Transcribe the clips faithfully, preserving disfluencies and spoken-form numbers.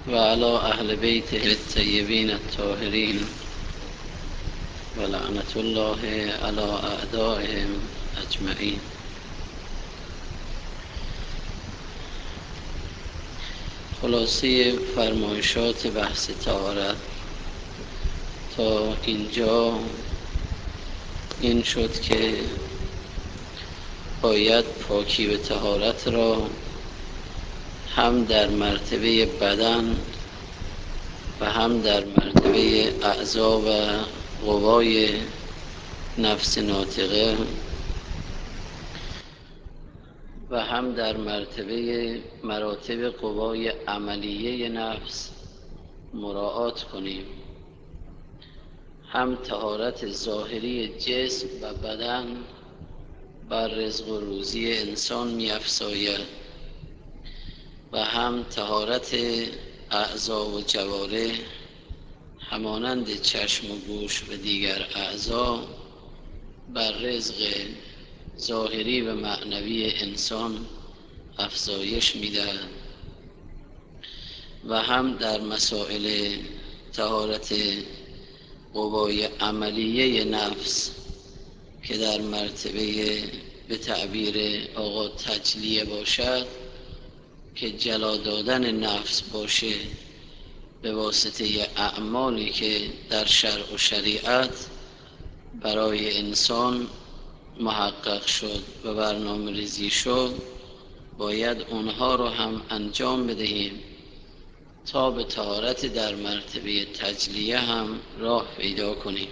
وعلى أهل بيته الطيبين الطاهرين ولعنة الله على أعدائهم أجمعين. خلاصه فرمایشات بحث طهارت تا اینجا این شد که باید پاکی و طهارت را هم در مرتبه بدن و هم در مرتبه اعضا و قوای نفس ناطقه و هم در مرتبه مراتب قوای عملیه نفس مراعات کنیم. هم طهارت ظاهری جسم و بدن بر رزق و روزی انسان می افزاید و هم طهارت اعضا و جوارح همانند چشم و گوش و دیگر اعضا بر رزق ظاهری و معنوی انسان افزایش می‌دهد و هم در مسائل طهارت قوای عملیه نفس که در مرتبه به تعبیر آقا تجلیه باشد که جلا دادن نفس باشه به واسطه اعمالی که در شرع و شریعت برای انسان محقق شد و برنامه ریزی شد، باید اونها رو هم انجام بدهیم تا به طهارت در مرتبه تجلیه هم راه پیدا کنیم.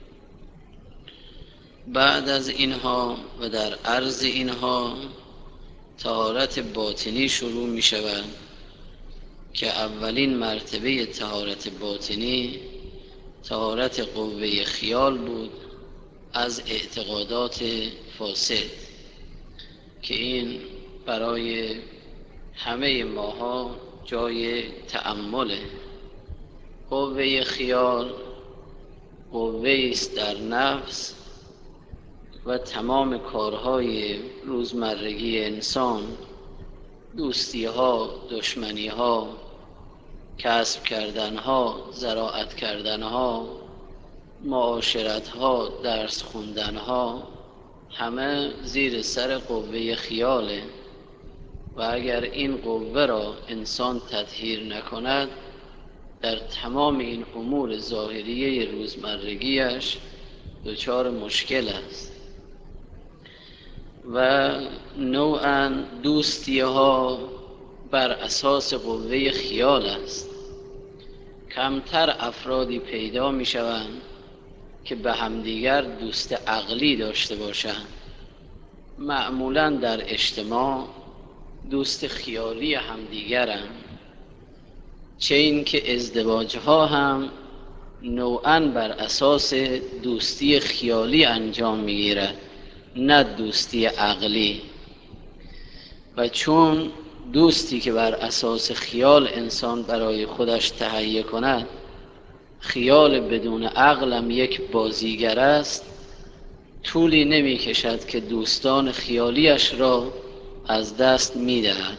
بعد از اینها و در عرض اینها طهارت باطنی شروع می شود که اولین مرتبه طهارت باطنی طهارت قوه خیال بود از اعتقادات فاسد که این برای همه ماها جای تأمله. قوه خیال قوه است در نفس و تمام کارهای روزمرگی انسان، دوستی ها، دشمنی ها، کسب کردن ها، زراعت کردن ها، معاشرت ها، درس خوندن ها، همه زیر سر قوه خیاله و اگر این قوه را انسان تطهیر نکند در تمام این امور ظاهریه روزمرگیش دچار مشکل است و نوعاً دوستی ها بر اساس قوه خیال است. کمتر افرادی پیدا می شوند که به همدیگر دوست عقلی داشته باشند. معمولاً در اجتماع دوست خیالی همدیگرند، چه این که ازدواج ها هم نوعاً بر اساس دوستی خیالی انجام می گیرد نه دوستی عقلی. و چون دوستی که بر اساس خیال انسان برای خودش تهیه کند خیال بدون عقلم یک بازیگر است، طولی نمی کشد که دوستان خیالیش را از دست می دهد.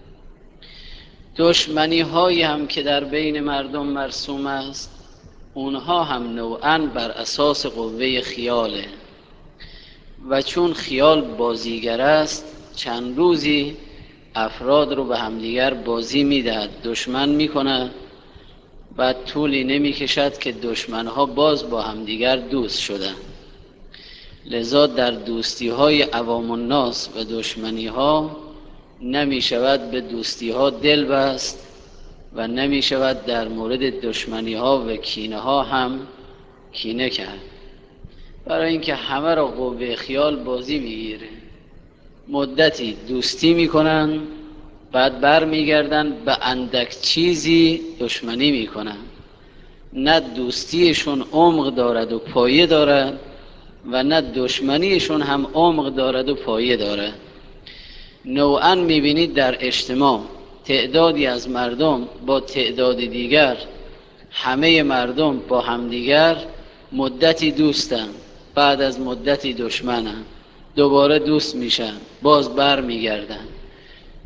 دشمنی هایی هم که در بین مردم مرسوم است اونها هم نوعاً بر اساس قوه خیاله و چون خیال بازیگر است چند روزی افراد رو به همدیگر بازی میدهد، دشمن میکنه، بعد طولی نمی کشد که دشمنها باز با همدیگر دوست شدن. لذا در دوستی های عوام الناس و دشمنی ها نمی شود به دوستی ها دل بست و نمی شود در مورد دشمنی ها و کینه ها هم کینه کرد، برای اینکه همه را قوه خیال بازی میگیره. مدتی دوستی میکنن بعد بر میگردن به اندک چیزی دشمنی میکنن. نه دوستیشون عمق دارد و پایه دارد و نه دشمنیشون هم عمق دارد و پایه دارد. نوعاً میبینید در اجتماع تعدادی از مردم با تعداد دیگر، همه مردم با همدیگر مدتی دوستن، بعد از مدتی دشمنن، دوباره دوست میشن، باز بر میگردن.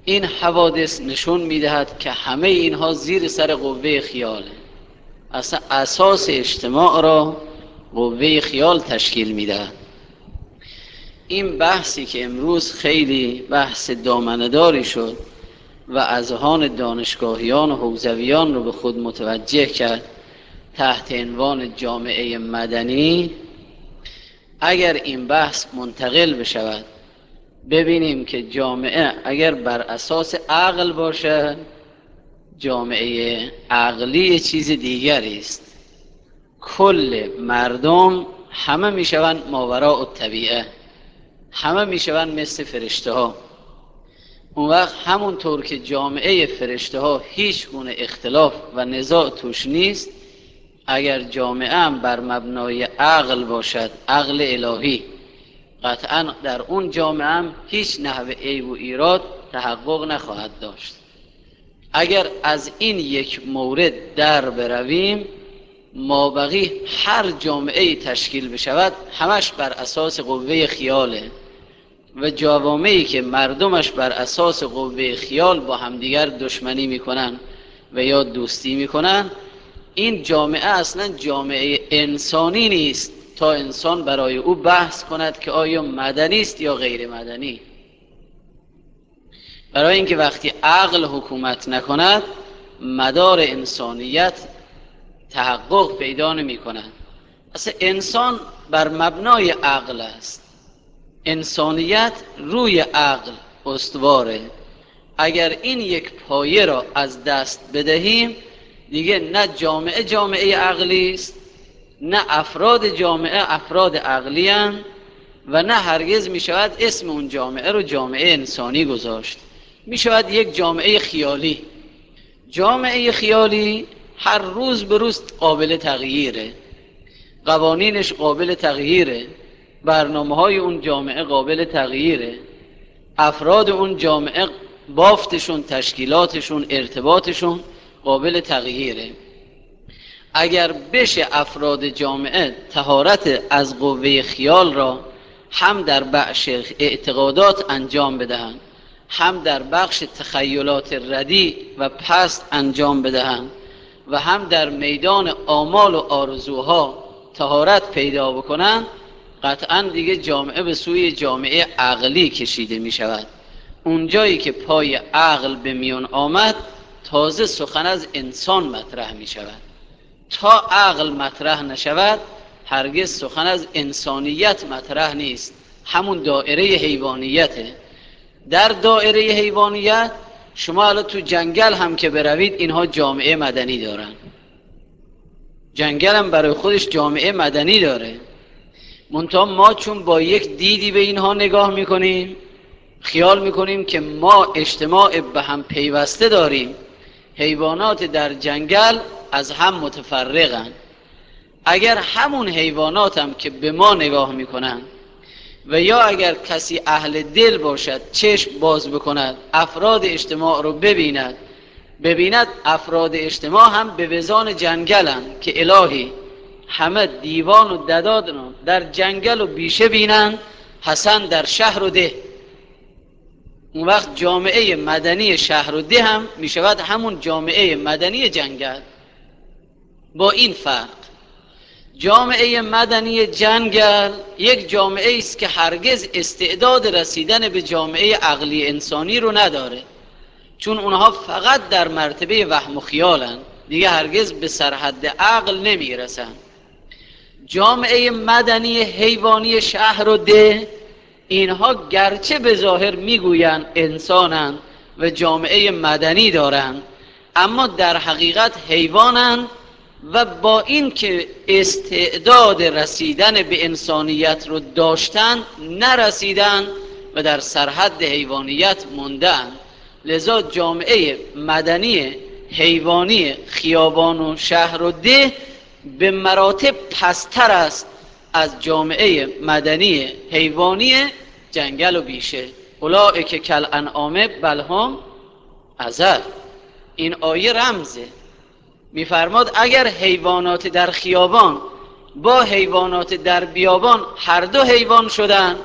این حوادث نشون میدهد که همه اینها زیر سر قوه خیاله. اصلا اساس اجتماع را قوه خیال تشکیل میدهد. این بحثی که امروز خیلی بحث دامنه‌داری شد و اذهان دانشگاهیان و حوزویان رو به خود متوجه کرد تحت عنوان جامعه مدنی، اگر این بحث منتقل بشود ببینیم که جامعه اگر بر اساس عقل باشد، جامعه عقلی چیز دیگری است. کل مردم همه میشوند ماوراء الطبیعه، همه میشوند مثل فرشته ها. اون وقت همونطور که جامعه فرشته ها هیچ گونه اختلاف و نزاع توش نیست، اگر جامعه هم بر مبنای عقل باشد، عقل الهی، قطعا در اون جامعه هم هیچ نحوه عیب و ایراد تحقق نخواهد داشت. اگر از این یک مورد در برویم، مابقی هر جامعه تشکیل بشود همش بر اساس قوه خیاله و جوامعی که مردمش بر اساس قوه خیال با همدیگر دشمنی میکنن و یا دوستی میکنن، این جامعه اصلا جامعه انسانی نیست تا انسان برای او بحث کند که آیا مدنی است یا غیر مدنی. برای اینکه وقتی عقل حکومت نکند مدار انسانیت تحقق پیدا نمی کند. اصلا انسان بر مبنای عقل است، انسانیت روی عقل استواره. اگر این یک پایه را از دست بدهیم دیگه نه جامعه جامعه عقلی است، نه افراد جامعه افراد عقلی اند و نه هرگز می شود اسم اون جامعه رو جامعه انسانی گذاشت. می شود یک جامعه خیالی. جامعه خیالی هر روز به روز قابل تغییره، قوانینش قابل تغییره، برنامه های اون جامعه قابل تغییره، افراد اون جامعه بافتشون، تشکیلاتشون، ارتباطشون قابل تغییره. اگر بشه افراد جامعه طهارت از قوه خیال را هم در بخش اعتقادات انجام بدهند، هم در بخش تخیلات ردی و پست انجام بدهند و هم در میدان آمال و آرزوها طهارت پیدا بکنند، قطعا دیگه جامعه به سوی جامعه عقلی کشیده می شود. اونجایی که پای عقل به میان آمد تازه سخن از انسان مطرح می شود. تا عقل مطرح نشود هرگز سخن از انسانیت مطرح نیست، همون دایره حیوانیته. در دایره حیوانیت شما الان تو جنگل هم که بروید اینها جامعه مدنی دارن، جنگل هم برای خودش جامعه مدنی داره، منتها ما چون با یک دیدی به اینها نگاه میکنیم خیال میکنیم که ما اجتماع به هم پیوسته داریم. حیوانات در جنگل از هم متفرقن. اگر همون حیوانات هم که به ما نگاه میکنن و یا اگر کسی اهل دل باشد چشم باز بکند افراد اجتماع رو ببیند ببیند افراد اجتماع هم به وزان جنگلن که الهی همه دیوان و ددادن در جنگل و بیشه بینند، حسن در شهر و ده. اون وقت جامعه مدنی شهر و ده هم می شود همون جامعه مدنی جنگل. با این فرق جامعه مدنی جنگل یک جامعه است که هرگز استعداد رسیدن به جامعه عقلی انسانی رو نداره، چون اونها فقط در مرتبه وهم و خیالن، دیگه هرگز به سرحد عقل نمی رسن. جامعه مدنی حیوانی شهر و ده اینها گرچه به ظاهر میگویند انسانند و جامعه مدنی دارند، اما در حقیقت حیوانند و با این که استعداد رسیدن به انسانیت رو داشتن نرسیدن و در سرحد حیوانیت موندن. لذا جامعه مدنی حیوانی خیابان و شهر و ده به مراتب پستر است از جامعه مدنی حیوانی جنگل و بیشه. اولئک کالانعام بل هم اضل. این آیه رمزه، میفرماد اگر حیوانات در خیابان با حیوانات در بیابان هر دو حیوان شدن،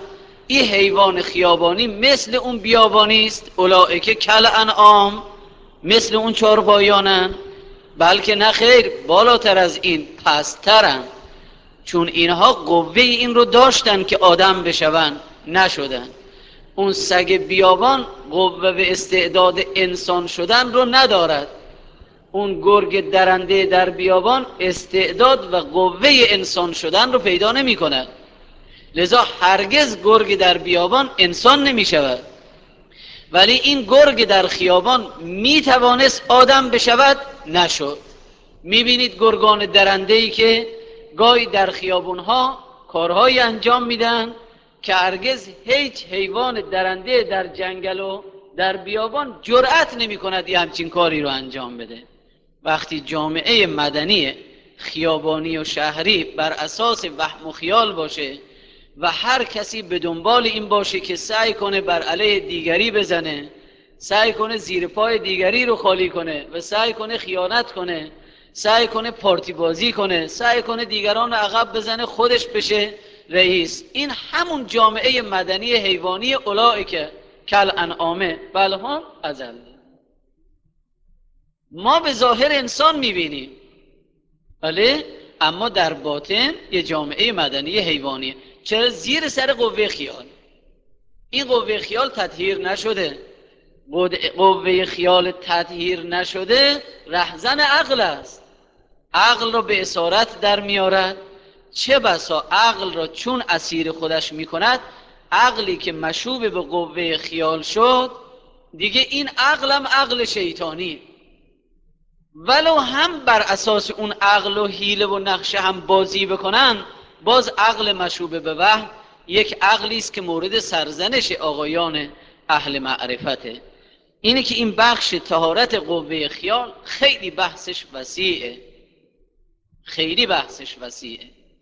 این حیوان خیابانی مثل اون بیابانی است، اولئک کالانعام، مثل اون چارپایانن، بلکه نه خیر، بالاتر از این، پسترن، چون اینها قوه این رو داشتن که آدم بشون، نشدن. اون سگ بیابان قوه و استعداد انسان شدن رو ندارد، اون گرگ درنده در بیابان استعداد و قوه انسان شدن رو پیدا نمی کند، لذا هرگز گرگ در بیابان انسان نمی شود. ولی این گرگ در خیابان می توانست آدم بشود، نشد. می بینید گرگان درنده‌ای که گاهی در خیابونها کارهایی انجام میدن که هرگز هیچ حیوان درنده در جنگل و در بیابان جرأت نمی کند یه همچین کاری رو انجام بده. وقتی جامعه مدنی خیابانی و شهری بر اساس وهم و خیال باشه و هر کسی به دنبال این باشه که سعی کنه بر علیه دیگری بزنه، سعی کنه زیر پای دیگری رو خالی کنه و سعی کنه خیانت کنه، سعی کنه پارتی بازی کنه، سعی کنه دیگران رو عقب بزنه، خودش بشه رئیس، این همون جامعه مدنی حیوانی اولئک کالانعام بل هم اضل. ما به ظاهر انسان میبینیم، بله، اما در باطن یه جامعه مدنی حیوانیه. چرا؟ زیر سر قوه خیال. این قوه خیال تطهیر نشده. قوه خیال تطهیر نشده رهزن عقل است، عقل را به اسارت در میارد. چه بسا عقل را چون اسیر خودش میکند، عقلی که مشوب به قوه خیال شد، دیگه این عقلم عقل شیطانی، ولو هم بر اساس اون عقل و حیله و نقشه هم بازی بکنن، باز عقل مشوب به وهم یک عقلی است که مورد سرزنش آقایان اهل معرفته. اینه که این بخش طهارت قوه خیال خیلی بحثش وسیعه، خیلی بحثش وسیعه.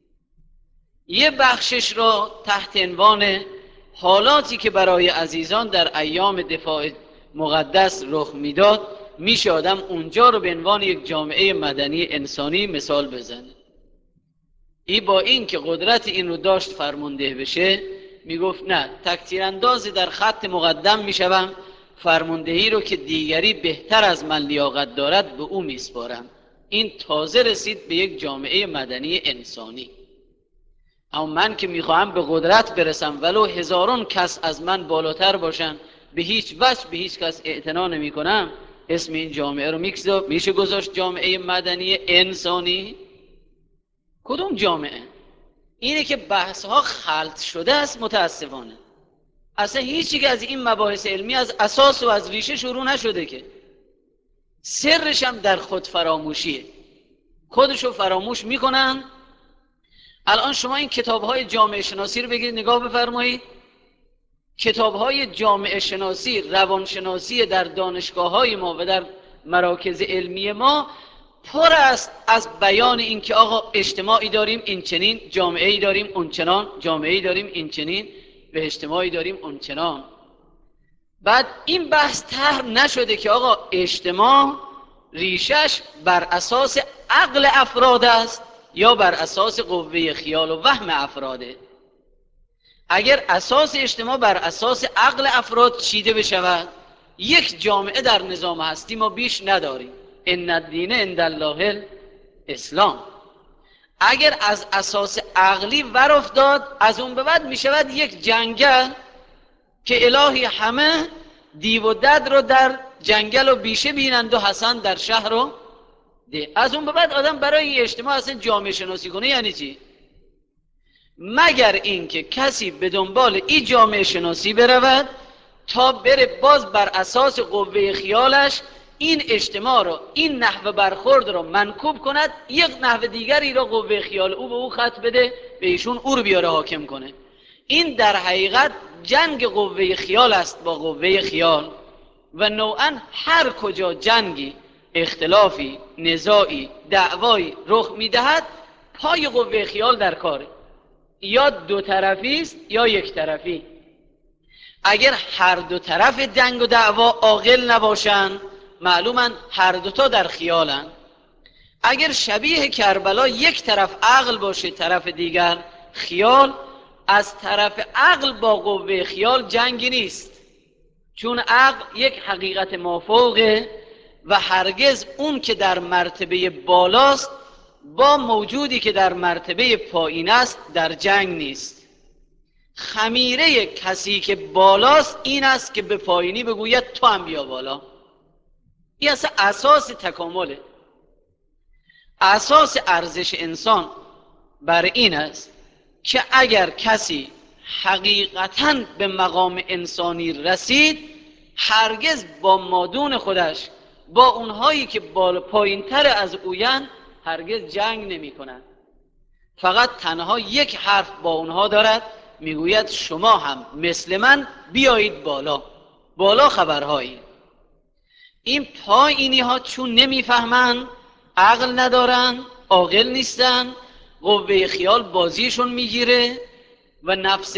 یه بخشش رو تحت عنوان حالاتی که برای عزیزان در ایام دفاع مقدس رخ میداد، میشه آدم اونجا رو به عنوان یک جامعه مدنی انسانی مثال بزنه. این با این که قدرت این رو داشت فرمانده بشه، میگفت نه، تکتیر انداز در خط مقدم میشوم، فرماندهی رو که دیگری بهتر از من لیاقت دارد به او میسپارم. این تازه رسید به یک جامعه مدنی انسانی. اما من که میخواهم به قدرت برسم ولو هزاران کس از من بالاتر باشن، به هیچ وجه به هیچ کس اعتنا نمی کنم، اسم این جامعه رو میشه گذاشت جامعه مدنی انسانی؟ کدوم جامعه؟ اینه که بحث ها خلط شده است متاسفانه. اصلا هیچی که از این مباحث علمی از اساس و از ریشه شروع نشده، که سرش هم در خود فراموشیه، خودشو فراموش میکنن. الان شما این کتاب‌های جامعه شناسی رو بگیرید نگاه بفرمایید، کتاب‌های جامعه شناسی، روانشناسی در دانشگاه‌های ما و در مراکز علمی ما پر است از بیان این که آقا اجتماعی داریم این چنین، جامعه‌ای داریم اون چنان، جامعه‌ای داریم این چنین و اجتماعی داریم اون چنان. بعد این بحث طرح نشده که آقا اجتماع ریشش بر اساس عقل افراد است یا بر اساس قوه خیال و وهم افراده. اگر اساس اجتماع بر اساس عقل افراد چیده بشود، یک جامعه در نظام هستی ما بیش نداریم. ان الدین عند الله الاسلام. اگر از اساس عقلی ور افتاد، از اون به بعد می شود یک جنگل که الهی همه دیو و دد رو در جنگل و بیشه بینند و حسن در شهر رو ده. از اون به بعد آدم برای این اجتماع اصلا جامعه شناسی کنه یعنی چی؟ مگر اینکه کسی به دنبال این جامعه شناسی برود تا بره باز بر اساس قوه خیالش این اجتماع رو، این نحوه برخورد رو منکوب کند، یک نحوه دیگری رو قوه خیال او به او خط بده، به ایشون او رو بیاره حاکم کنه. این در حقیقت جنگ قوه خیال است با قوه خیال. و نوعا هر کجا جنگی، اختلافی، نزاعی، دعوایی رخ میدهد، پای قوه خیال در کاره، یا دو طرفی است یا یک طرفی. اگر هر دو طرف جنگ و دعوا عاقل نباشند، معلوماً هر دوتا در خیالن. اگر شبیه کربلا یک طرف عقل باشه طرف دیگر خیال، از طرف عقل با قوه خیال جنگی نیست، چون عقل یک حقیقت مافوقه و هرگز اون که در مرتبه بالاست با موجودی که در مرتبه پایین است در جنگ نیست. خمیره کسی که بالاست این است که به پایینی بگوید تو هم بیا بالا. این اصلا اساس تکامله. اساس ارزش انسان بر این است که اگر کسی حقیقتاً به مقام انسانی رسید هرگز با مادون خودش، با اونهایی که بالا پایین تر از اوین هرگز جنگ نمی کند. فقط تنها یک حرف با اونها دارد، میگوید شما هم مثل من بیایید بالا. بالا خبرهایی. این پایینی ها چون نمیفهمن، عقل ندارن، عاقل نیستن، قوه خیال بازیشون میگیره و نفس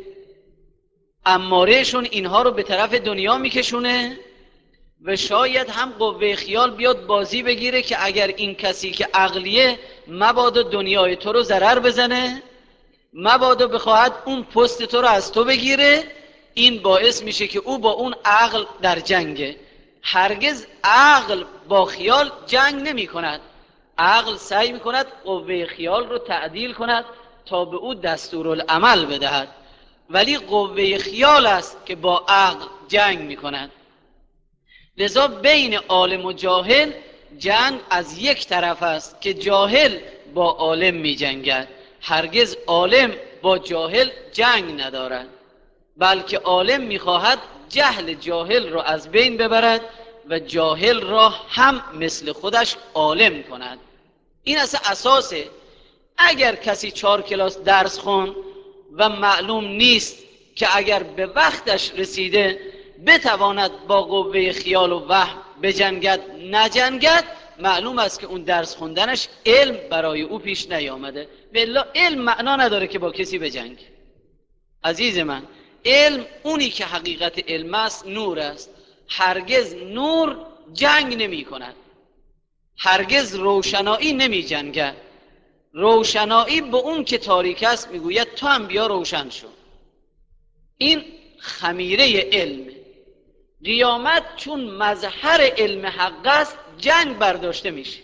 امارهشون اینها رو به طرف دنیا میکشونه و شاید هم قوه خیال بیاد بازی بگیره که اگر این کسی که عقلیه مبادا دنیای تو رو ضرر بزنه، مبادا بخواهد اون پست تو رو از تو بگیره. این باعث میشه که او با اون عقل در جنگه. هرگز عقل با خیال جنگ نمی کند. عقل سعی می کند قوه خیال رو تعدیل کند تا به او دستورالعمل بدهد، ولی قوه خیال است که با عقل جنگ می کند. لذا بین عالم و جاهل جنگ از یک طرف است که جاهل با عالم می جنگد. هرگز عالم با جاهل جنگ ندارد، بلکه عالم می خواهد جهل جاهل را از بین ببرد و جاهل را هم مثل خودش عالم کند. این اصلا اساسه. اگر کسی چهار کلاس درس خون و معلوم نیست که اگر به وقتش رسیده بتواند با قوه خیال و وهم بجنگد نجنگد، معلوم است که اون درس خوندنش علم برای او پیش نیامده. بالله علم معنا نداره که با کسی بجنگ. عزیز من، علم اونی که حقیقت علم است نور است. هرگز نور جنگ نمی کند، هرگز روشنایی نمی جنگد. روشنایی به اون که تاریک است میگوید تو هم بیا روشن شو. این خمیره علم. قیامت چون مظهر علم حق است جنگ برداشته میشه.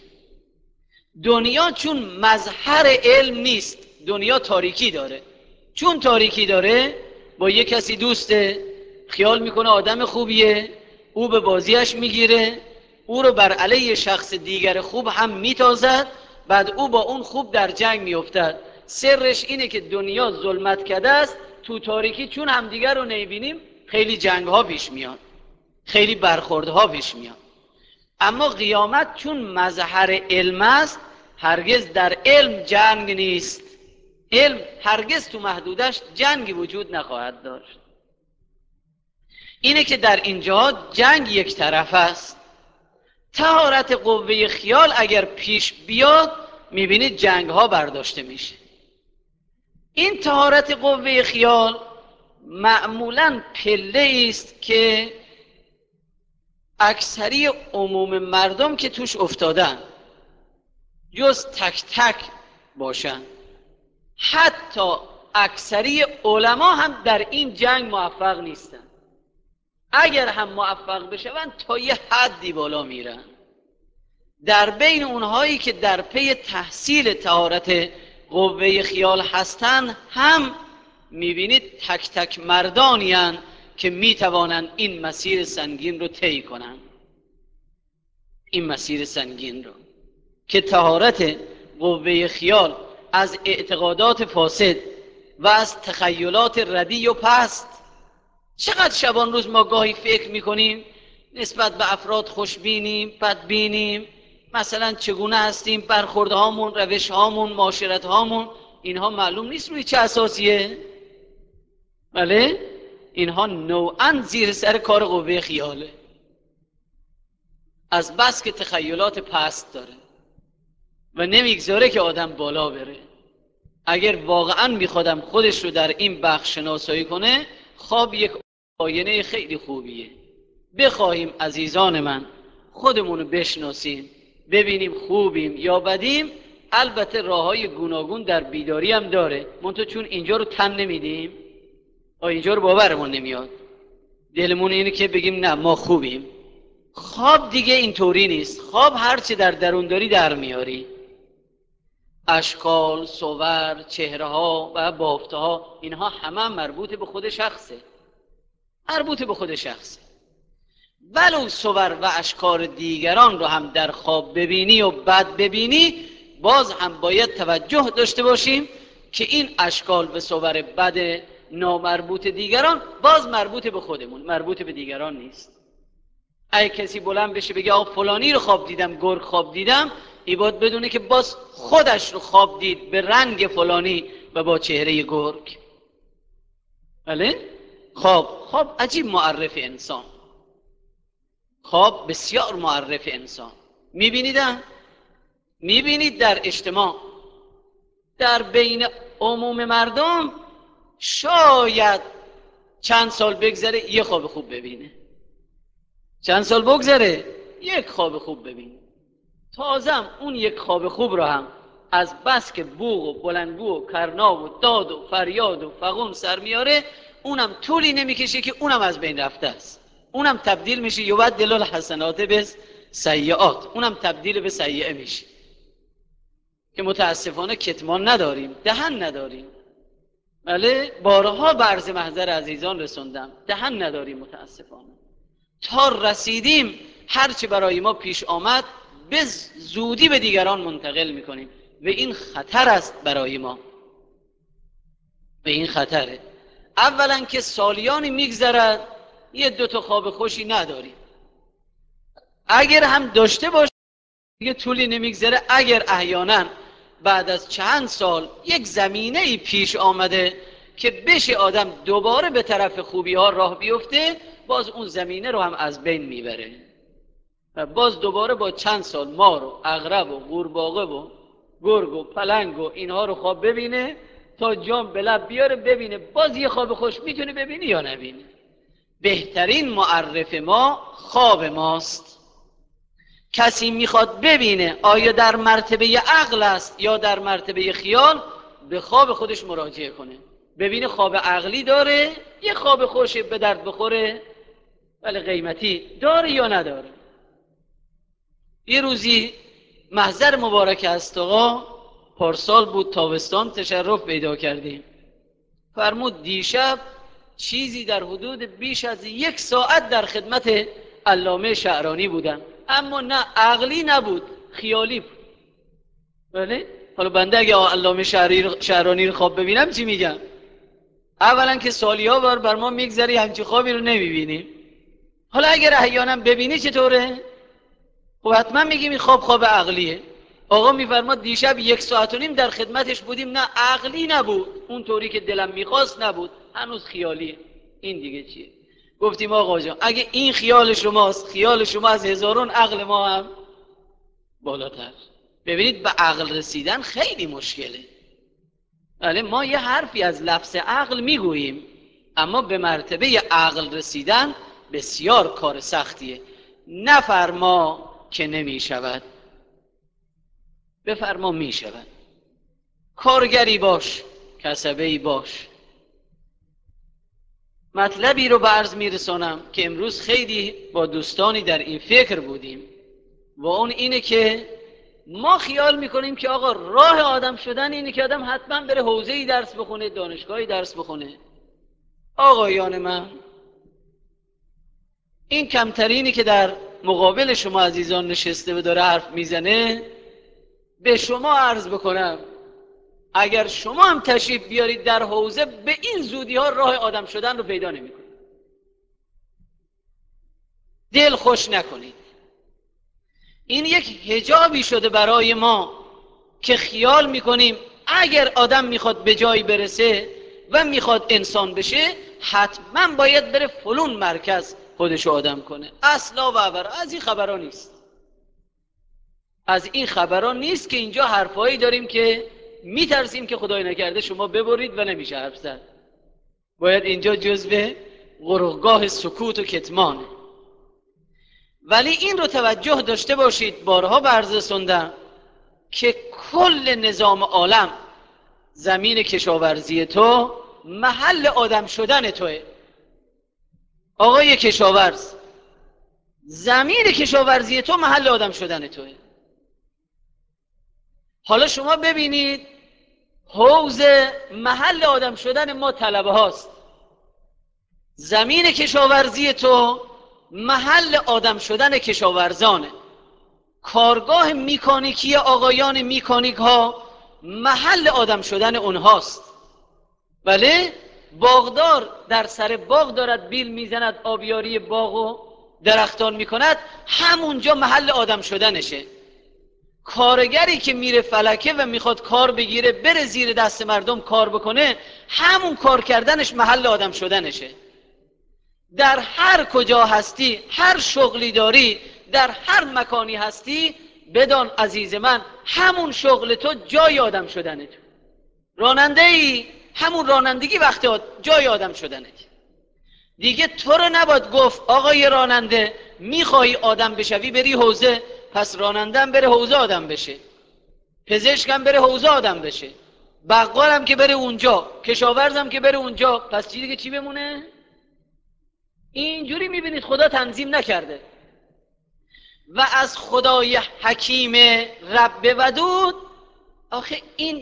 دنیا چون مظهر علم نیست، دنیا تاریکی داره. چون تاریکی داره با یک کسی دوسته، خیال میکنه آدم خوبیه، او به بازیش میگیره، او رو بر علیه شخص دیگر خوب هم میتازد، بعد او با اون خوب در جنگ میافتد. سرش اینه که دنیا ظلمت کده است. تو تاریکی چون همدیگر رو نمیبینیم خیلی جنگ ها پیش میاد، خیلی برخوردها پیش میاد. اما قیامت چون مظهر علم است هرگز در علم جنگ نیست. علم هرگز تو محدودش جنگی وجود نخواهد داشت. اینه که در اینجا جنگ یک طرف است. طهارت قوه خیال اگر پیش بیاد میبینید جنگ ها برداشته میشه. این طهارت قوه خیال معمولاً پله است که اکثری عموم مردم که توش افتادن، جز تک تک باشن، حتی اکثری علما هم در این جنگ موفق نیستن. اگر هم موفق بشون تا یه حدی بالا میرن. در بین اونهایی که در پی تحصیل طهارت قوه خیال هستن هم میبینید تک تک مردانی هستند که میتوانند این مسیر سنگین رو طی کنند. این مسیر سنگین رو که طهارت قوه خیال از اعتقادات فاسد و از تخیلات ردی و پست. چقدر شبان روز ما گاهی فکر میکنیم نسبت به افراد خوشبینیم، بدبینیم، مثلا چگونه هستیم، برخوردهامون، روشهامون، معاشرتهامون، اینها معلوم نیست روی چه اساسیه. بله اینها نوعاً زیر سر کار قوه خیاله، از بس که تخیلات پست داره و نمیگذاره که آدم بالا بره. اگر واقعاً میخوادم خودش رو در این بخش شناسایی کنه، خواب یک آینه خیلی خوبیه. بخواهیم عزیزان من خودمونو بشناسیم، ببینیم خوبیم یا بدیم، البته راههای گوناگون در بیداری هم داره، منتها چون اینجا رو تن نمیدیم و اینجا رو باورمون نمیاد، دلمون اینه که بگیم نه ما خوبیم. خواب دیگه اینطوری نیست. خواب هرچی در درون داری در میاری، اشکال، صور، چهره ها و بافته ها، اینها همه مربوط به خود شخصه، مربوط به خود شخصه. ولو صور و اشکال دیگران رو هم در خواب ببینی و بد ببینی، باز هم باید توجه داشته باشیم که این اشکال و صور بد نامربوط دیگران باز مربوط به خودمون، مربوط به دیگران نیست. اگه کسی بلند بشه بگه آقا فلانی رو خواب دیدم، گرگ خواب دیدم، این باید بدونه که باز خودش رو خواب دید به رنگ فلانی و با چهره گرگ. بله؟ خواب خواب عجیب معرف انسان، خواب بسیار معرف انسان. میبینیدم میبینید در اجتماع، در بین عموم مردم شاید چند سال بگذره یه خواب خوب ببینه، چند سال بگذره یک خواب خوب ببینه. تازم اون یک خواب خوب رو هم از بس که بوق و بلندگو و کرنا و داد و فریاد و فغون سر میاره، اونم طولی نمیکشه که اونم از بین رفته است، اونم تبدیل میشه یبدل الحسنات به سیئات، اونم تبدیل به سیئه میشه. که متاسفانه کتمان نداریم، دهن نداریم. بله، بارها به عرض محضر عزیزان رسوندم، دهن نداریم متاسفانه. تا رسیدیم هرچی برای ما پیش آمد به زودی به دیگران منتقل میکنیم و این خطر است برای ما، و این خطره. اولا که سالیانی میگذرد یه دوتا خواب خوشی نداریم، اگر هم داشته باشیم دیگه طولی نمیگذره، اگر احیانا بعد از چند سال یک زمینه ای پیش آمده که بشه آدم دوباره به طرف خوبی ها راه بیفته، باز اون زمینه رو هم از بین میبره و باز دوباره با چند سال مار و عقرب و قورباغه و گرگ و پلنگ و اینها رو خواب ببینه تا جام به لب بیاره، ببینه باز یه خواب خوش میتونه ببینی یا نبینی. بهترین معرف ما خواب ماست. کسی میخواد ببینه آیا در مرتبه عقل است یا در مرتبه خیال، به خواب خودش مراجعه کنه، ببینه خواب عقلی داره، یه خواب خوش به درد بخوره ولی قیمتی داره یا نداره. یه روزی محضر مبارک است آقا، پارسال بود تابستان، تشرف پیدا کردیم. فرمود دیشب چیزی در حدود بیش از یک ساعت در خدمت علامه شعرانی بودم، اما نه عقلی نبود، خیالی بود. بله؟ حالا بنده اگه علامه شعرانی رو خواب ببینم چی میگم؟ اولا که سالیها بار بر ما میگذری همچی خوابی رو نمیبینیم، حالا اگر احیانا ببینی چطوره؟ خب حتما میگیم این خواب خواب عقلیه. آقا میفرماد دیشب یک ساعت و نیم در خدمتش بودیم، نه عقلی نبود، اون طوری که دلم میخواست نبود، هنوز خیالیه. این دیگه چیه؟ گفتیم آقا جان اگه این خیال شماست، خیال شما از هزارون عقل ما هم بالاتر. ببینید به عقل رسیدن خیلی مشکله. بله، ما یه حرفی از لفظ عقل میگوییم، اما به مرتبه عقل رسیدن بسیار کار سختیه. نفرما که نمی شود، بفرما می شود. کارگری باش، کسبه‌ای باش. مطلبی رو به عرض می رسانم که امروز خیلی با دوستانی در این فکر بودیم و اون اینه که ما خیال میکنیم که آقا راه آدم شدن اینه که آدم حتما بره حوزه‌ای درس بخونه، دانشگاهی درس بخونه. آقایان من، این کمترینی که در مقابل شما عزیزان نشسته و داره حرف میزنه، به شما عرض بکنم اگر شما هم تشریف بیارید در حوزه، به این زودی ها راه آدم شدن رو پیدا نمی کنید. دل خوش نکنید. این یک حجابی شده برای ما که خیال میکنیم اگر آدم میخواد به جایی برسه و میخواد انسان بشه، حتما باید بره فلون مرکز خودشو آدم کنه. اصلا و ابرا از این خبرها نیست. از این خبرها نیست که اینجا حرفایی داریم که میترسیم که خدای نکرده شما ببرید و نمیشه حرف زد. باید اینجا جزو قرقگاه سکوت و کتمانه. ولی این رو توجه داشته باشید، بارها به عرض رسوندم که کل نظام عالم، زمین کشاورزی تو محل آدم شدن توه. آقای کشاورز، زمین کشاورزی تو محل آدم شدن توه. حالا شما ببینید حوض محل آدم شدن ما طلبه هاست، زمین کشاورزی تو محل آدم شدن کشاورزانه، کارگاه میکانیکی آقایان میکانیک ها محل آدم شدن اونهاست. بله، باغدار در سر باغ دارد بیل میزند، آبیاری باغ و درختان میکند، همونجا محل آدم شدنشه. کارگری که میره فلکه و میخواد کار بگیره بره زیر دست مردم کار بکنه، همون کار کردنش محل آدم شدنشه. در هر کجا هستی، هر شغلی داری، در هر مکانی هستی، بدان عزیز من همون شغل تو جای آدم شدنه. تو راننده ای، همون رانندگی وقتی جای آدم شدنه. دیگه تو رو نباید گفت آقای راننده میخوایی آدم بشوی بری حوزه، پس راننده هم بره حوزه آدم بشه، پزشکم بره حوزه آدم بشه، بقالم که بره اونجا، کشاورزم که بره اونجا، پس چی دیگه چی بمونه؟ اینجوری میبینید خدا تنظیم نکرده. و از خدای حکیم رب ودود، آخه این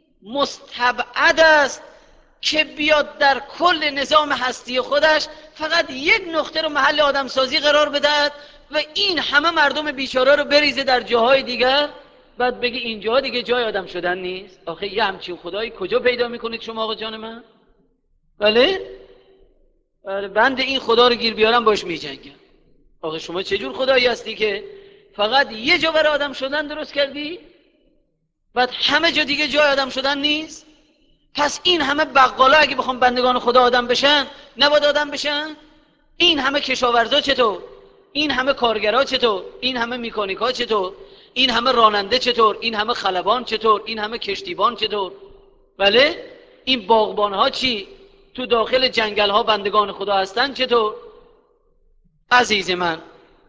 مستبعد است که بیاد در کل نظام هستی خودش فقط یک نقطه رو محل آدم سازی قرار بدهد و این همه مردم بیچاره رو بریزه در جاهای دیگر، بعد بگی اینجا دیگه جای آدم شدن نیست. آخه یه همچین خدایی کجا پیدا میکنید شما آقا جان من؟ بله؟ بله، بند این خدا رو گیر بیارم باش میجنگم. آخه شما چه جور خدایی هستی که فقط یه جا برای آدم شدن درست کردی، بعد همه جا دیگه جای آدم شدن نیست؟ پس این همه بقالا اگه بخوام بندگان خدا آدم بشن نباید آدم بشن؟ این همه کشاورزا چطور؟ این همه کارگرا چطور؟ این همه میکانیکا چطور؟ این همه راننده چطور؟ این همه خلبان چطور؟ این همه کشتیبان چطور؟ بله؟ این باغبان ها چی؟ تو داخل جنگل ها بندگان خدا هستن چطور؟ عزیز من،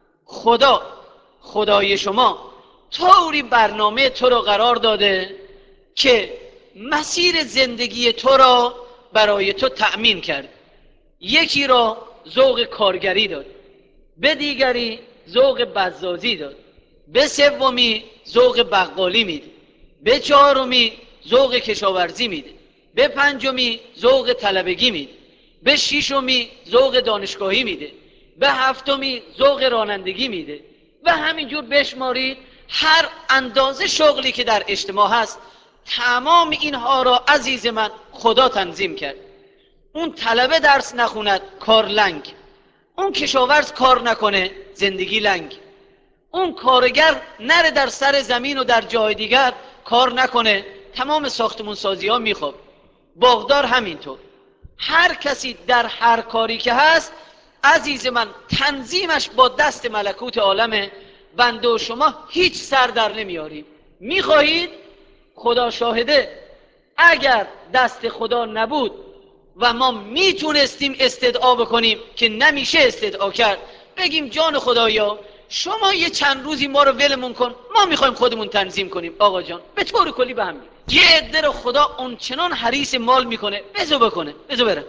خدا خدای شما طوری برنامه تو رو قرار داده که مسیر زندگی تو را برای تو تأمین کرد. یکی را ذوق کارگری داد، به دیگری ذوق بزازی داد، به سومی ذوق بقالی میده، به چهارمی ذوق کشاورزی میده، به پنجمی ذوق طلبگی میده، به ششمی ذوق دانشگاهی میده، به هفتمی ذوق رانندگی میده و همینجور بشمارید. هر اندازه شغلی که در اجتماع هست تمام اینها را عزیز من خدا تنظیم کرد. اون طلبه درس نخوند کار لنگ، اون کشاورز کار نکنه زندگی لنگ، اون کارگر نره در سر زمین و در جای دیگر کار نکنه، تمام ساختمون سازی ها میخواب، باغدار همینطور. هر کسی در هر کاری که هست عزیز من تنظیمش با دست ملکوت عالمه. بنده و شما هیچ سر در نمیاریم. میخواهید؟ خدا شاهده اگر دست خدا نبود و ما میتونستیم استدعا بکنیم که نمیشه استدعا کرد، بگیم جان خدایا شما یه چند روزی ما رو ولمون کن، ما میخوایم خودمون تنظیم کنیم. آقا جان به طور کلی به هم میگه یه عده رو خدا اون چنان حریص مال میکنه بزو بکنه بزو بره،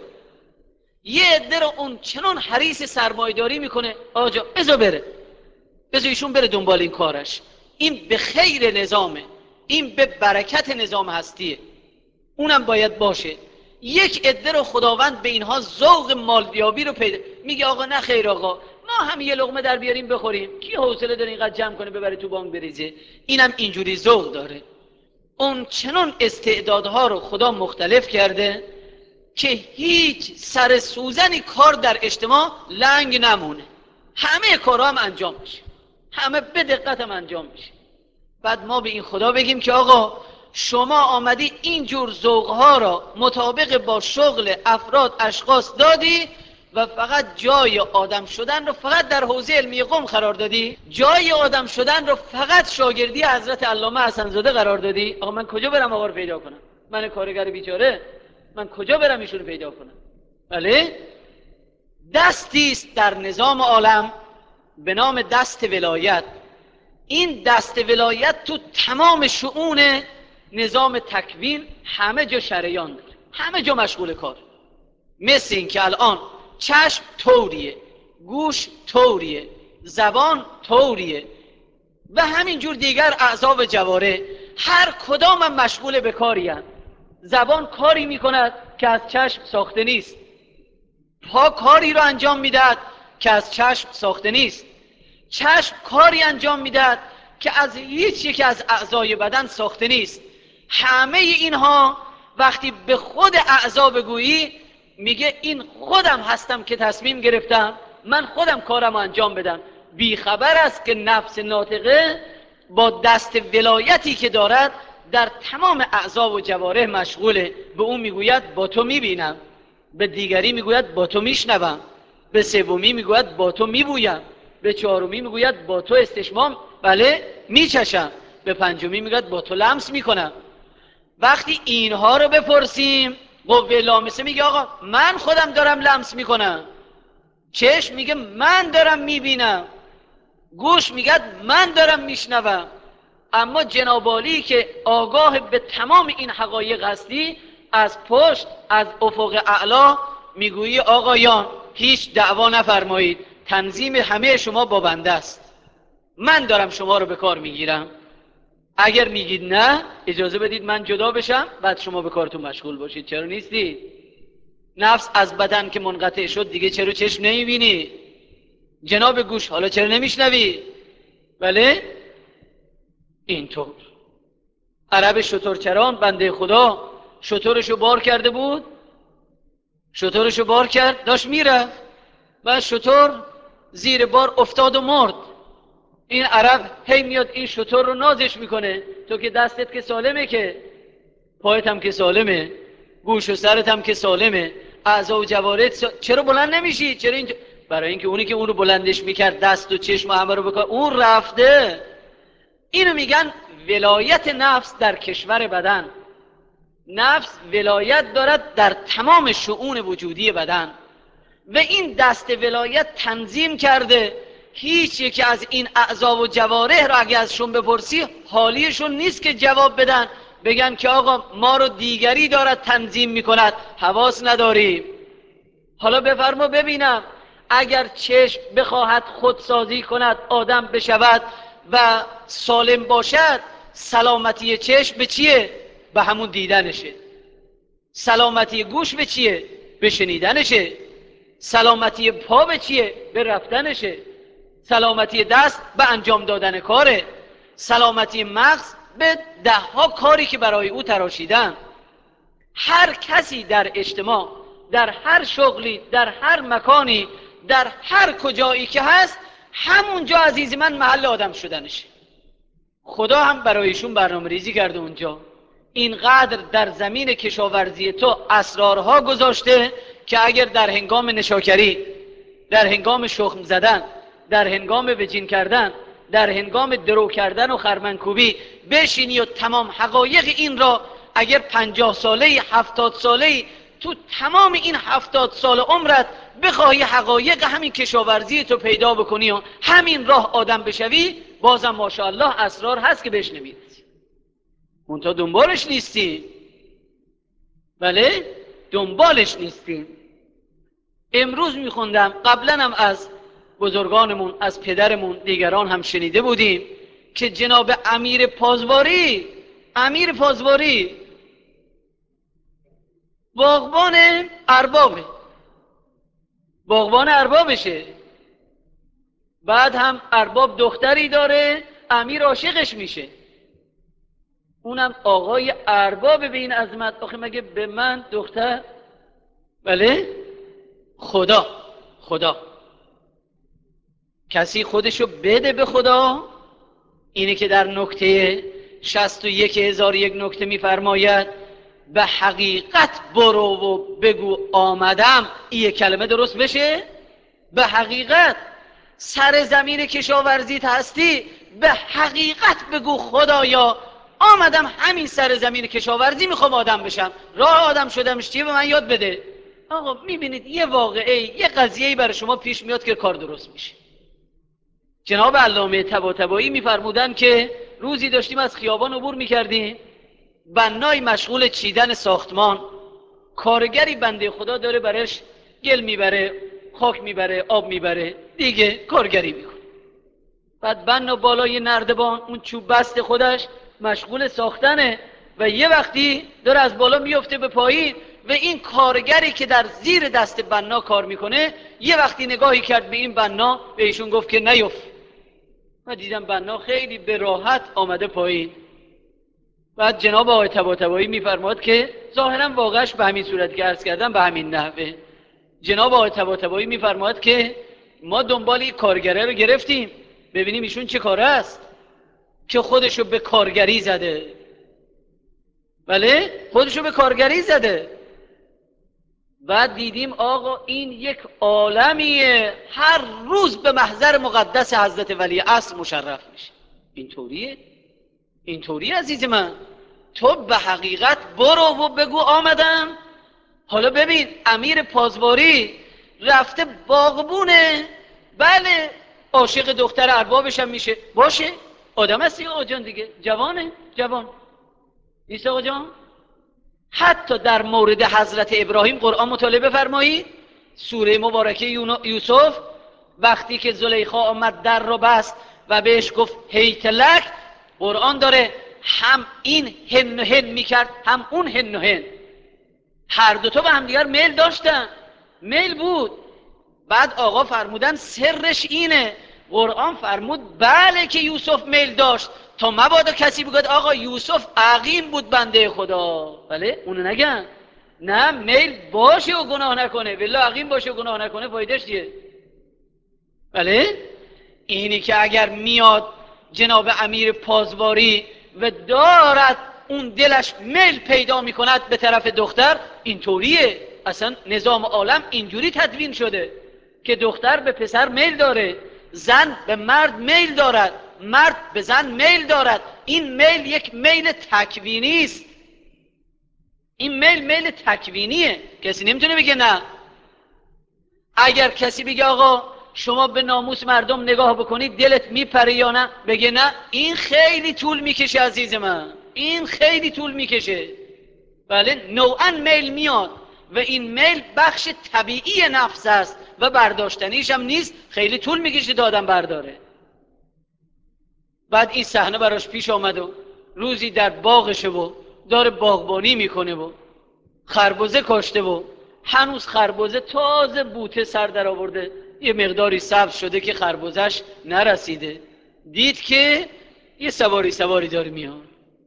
یه عده رو اون چنان حریص سرمایه‌داری میکنه آقا جان بزو بره، بزو ایشون بره دنبال این کارش. این به خیر نظامه، این به برکت نظام هستیه، اونم باید باشه. یک عده رو خداوند به اینها ذوق مالیابی رو پیدا میگه آقا نه خیر آقا، ما هم یه لقمه در بیاریم بخوریم، کی حوصله داره اینقدر جمع کنه ببره تو بانک بریزه؟ اینم اینجوری ذوق داره. اون چنان استعدادها رو خدا مختلف کرده که هیچ سر سوزنی کار در اجتماع لنگ نمونه، همه کارها هم انجام میشه، همه به دقت هم انجام میشه. بعد ما به این خدا بگیم که آقا شما آمدی اینجور ذوقها را مطابق با شغل افراد اشخاص دادی و فقط جای آدم شدن رو فقط در حوزه علمی قم قرار دادی، جای آدم شدن رو فقط شاگردی حضرت علامه حسن‌زاده قرار دادی. آقا من کجا برم آقا رو پیدا کنم؟ من کارگر بیچاره من کجا برم ایشون رو پیدا کنم؟ بله، دستی است در نظام عالم به نام دست ولایت این دست ولایت تو تمام شؤون نظام تکوین همه جا شریان داره، همه جا مشغول کار. مثل این که الان چشم طوریه، گوش طوریه، زبان طوریه و همینجور دیگر اعضا و جواره، هر کدام هم مشغول به کاری هست. زبان کاری میکند که از چشم ساخته نیست، پا کاری رو انجام میدهد که از چشم ساخته نیست، چشم کاری انجام میدهد که از هیچ یک از اعضای بدن ساخته نیست. همه اینها وقتی به خود اعضا بگویی میگه این خودم هستم که تصمیم گرفتم من خودم کارم رو انجام بدم. بیخبر است که نفس ناطقه با دست ولایتی که دارد در تمام اعضا و جوارح مشغوله. به اون میگوید با تو میبینم، به دیگری میگوید با تو میشنوم، به سومی میگوید با تو میبویم، به چهارمی میگوید با تو استشمام بله میچشم، به پنجمی میگوید با تو لمس میکنم. وقتی اینها رو بپرسیم قوه لامسه میگه آقا من خودم دارم لمس میکنم، چشم میگه من دارم میبینم، گوش میگه من دارم میشنوم. اما جناب عالی که آگاه به تمام این حقایق هستی، از پشت از افق اعلا میگویی آقایان هیچ دعوا نفرمایید، تنظیم همه شما با بنده است، من دارم شما رو به کار میگیرم. اگر میگید نه اجازه بدید من جدا بشم بعد شما به کارتون مشغول باشید. چرا نیستید؟ نفس از بدن که منقطع شد دیگه چرا چشم نمیبینی؟ جناب گوش حالا چرا نمیشنوی؟ بله اینطور. عرب شترچران بنده خدا شترشو بار کرده بود، شترشو بار کرد داشت میرفت و شتر زیر بار افتاد و مرد. این عرب هی میاد این شتر رو نازش میکنه، تو که دستت که سالمه، که پایت هم که سالمه، گوش و سرت هم که سالمه، اعضا و جوارت سا... چرا بلند نمیشی؟ چرا اینجا؟ برای اینکه اونی که اون رو بلندش میکرد دست و چشم و همه رو بکار اون رفته. اینو میگن ولایت نفس در کشور بدن. نفس ولایت دارد در تمام شؤون وجودی بدن و این دست ولایت تنظیم کرده. هیچ یکی از این اعضا و جوارح رو اگه ازشون بپرسی حالیشون نیست که جواب بدن بگن که آقا ما رو دیگری دارد تنظیم میکند، حواس نداریم. حالا بفرما ببینم اگر چشم بخواهد خودسازی کند آدم بشود و سالم باشد، سلامتی چشم به چیه؟ به همون دیدنشه. سلامتی گوش به چیه؟ به شنیدنشه. سلامتی پا به چیه؟ به رفتنشه. سلامتی دست به انجام دادن کاره. سلامتی مغز به ده ها کاری که برای او تراشیدن. هر کسی در اجتماع، در هر شغلی، در هر مکانی، در هر کجایی که هست، همونجا عزیزی من محل آدم شدنشه. خدا هم برایشون برنامه ریزی کرده اونجا. اینقدر در زمین کشاورزی تو اسرارها گذاشته که اگر در هنگام نشاکری، در هنگام شخم زدن، در هنگام وجین کردن، در هنگام درو کردن و خرمنکوبی بشینی و تمام حقایق این را اگر پنجاه ساله هفتاد ساله تو تمام این هفتاد سال عمرت بخواهی حقایق همین کشاورزی تو پیدا بکنی و همین راه آدم بشوی، بازم ماشاءالله اسرار هست که بهش نمیرسی، منتها دنبالش نیستی. بله دنبالش نیستیم. امروز میخوندم، قبلا هم از بزرگانمون از پدرمون دیگران هم شنیده بودیم که جناب امیر پازواری امیر پازواری باغبان اربابه، باغبان اربابشه. بعد هم ارباب دختری داره، امیر عاشقش میشه، اونم آقای ارباب به این عظمت. آخه مگه به من دختر؟ بله خدا خدا کسی خودشو بده به خدا. اینه که در نکته شصت و یک هزار یک نکته میفرماید به حقیقت برو و بگو آمدم. این کلمه درست بشه؟ به حقیقت. سر زمین کشاورزیت هستی به حقیقت بگو خدایا آمدم همین سر زمین کشاورزی میخوام آدم بشم. راه آدم شدمش چیه؟ به من یاد بده. آقا میبینید یه واقعه یه قضیه‌ای برای شما پیش میاد که کار درست میشه. جناب علامه طباطبایی میفرمودن که روزی داشتیم از خیابان عبور میکردیم، بنای مشغول چیدن ساختمان، کارگری بنده خدا داره برش گل میبره، خاک میبره، آب میبره، دیگه کارگری میکنه. بعد بنا بالای نردبان اون چوب بست خودش مشغول ساختنه و یه وقتی داره از بالا میفته به پایین و این کارگری که در زیر دست بنا کار میکنه یه وقتی نگاهی کرد به این بنا، به ایشون گفت که نیفت. و دیدم بنا خیلی به راحت آمده پایین. بعد جناب آقای طباطبایی میفرماد که ظاهرا واقعش به همین صورت که عرض کردم به همین نحوه. جناب آقای طباطبایی میفرماد که ما دنبال این کارگره رو گرفتیم ببینیم ایشون چه کاره است که خودشو به کارگری زده. بله خودشو به کارگری زده. بعد دیدیم آقا این یک عالمیه، هر روز به محضر مقدس حضرت ولی عصر مشرف میشه. اینطوریه؟ اینطوری عزیز من؟ تو به حقیقت برو و بگو آمدم. حالا ببین امیر پازواری رفته باغبونه، بله عاشق دختر اربابش هم میشه، باشه آدم هستی آقا جان دیگه، جوانه، جوان نیست آقا جان. حتی در مورد حضرت ابراهیم قرآن مطالعه بفرمایید، سوره مبارکه یوسف، وقتی که زلیخا آمد در رو بست و بهش گفت هیت لک، قرآن داره هم این هن و هن میکرد هم اون هن و هن، هر دوتا به هم دیگر میل داشتن، میل بود. بعد آقا فرمودن سرش اینه، قرآن فرمود بله که یوسف میل داشت تا مبادا کسی بگوید آقا یوسف عقیم بود بنده خدا. بله اونو نگن، نه میل باشه و گناه نکنه، بالله عقیم باشه و گناه نکنه فایدهش چیه؟ بله اینی که اگر میاد جناب امیر پازواری و دارد اون دلش میل پیدا میکند به طرف دختر، اینطوریه. اصلا نظام عالم اینجوری تدوین شده که دختر به پسر میل داره، زن به مرد میل دارد، مرد به زن میل دارد. این میل یک میل تکوینی است، این میل میل تکوینیه، کسی نمیتونه بگه نه. اگر کسی بگه آقا شما به ناموس مردم نگاه بکنید دلت میپره یا نه، بگه نه این خیلی طول میکشه عزیز من، این خیلی طول میکشه. بله نوعا میل میاد و این میل بخش طبیعی نفس است و برداشتنیش هم نیست، خیلی طول میکشه تا آدم برداره. بعد این صحنه براش پیش آمد و روزی در باغشه و داره باغبانی میکنه و خربزه کاشته و هنوز خربزه تازه بوته سر در آورده، یه مقداری سبز شده که خربزهش نرسیده، دید که یه سواری سواری داره میاد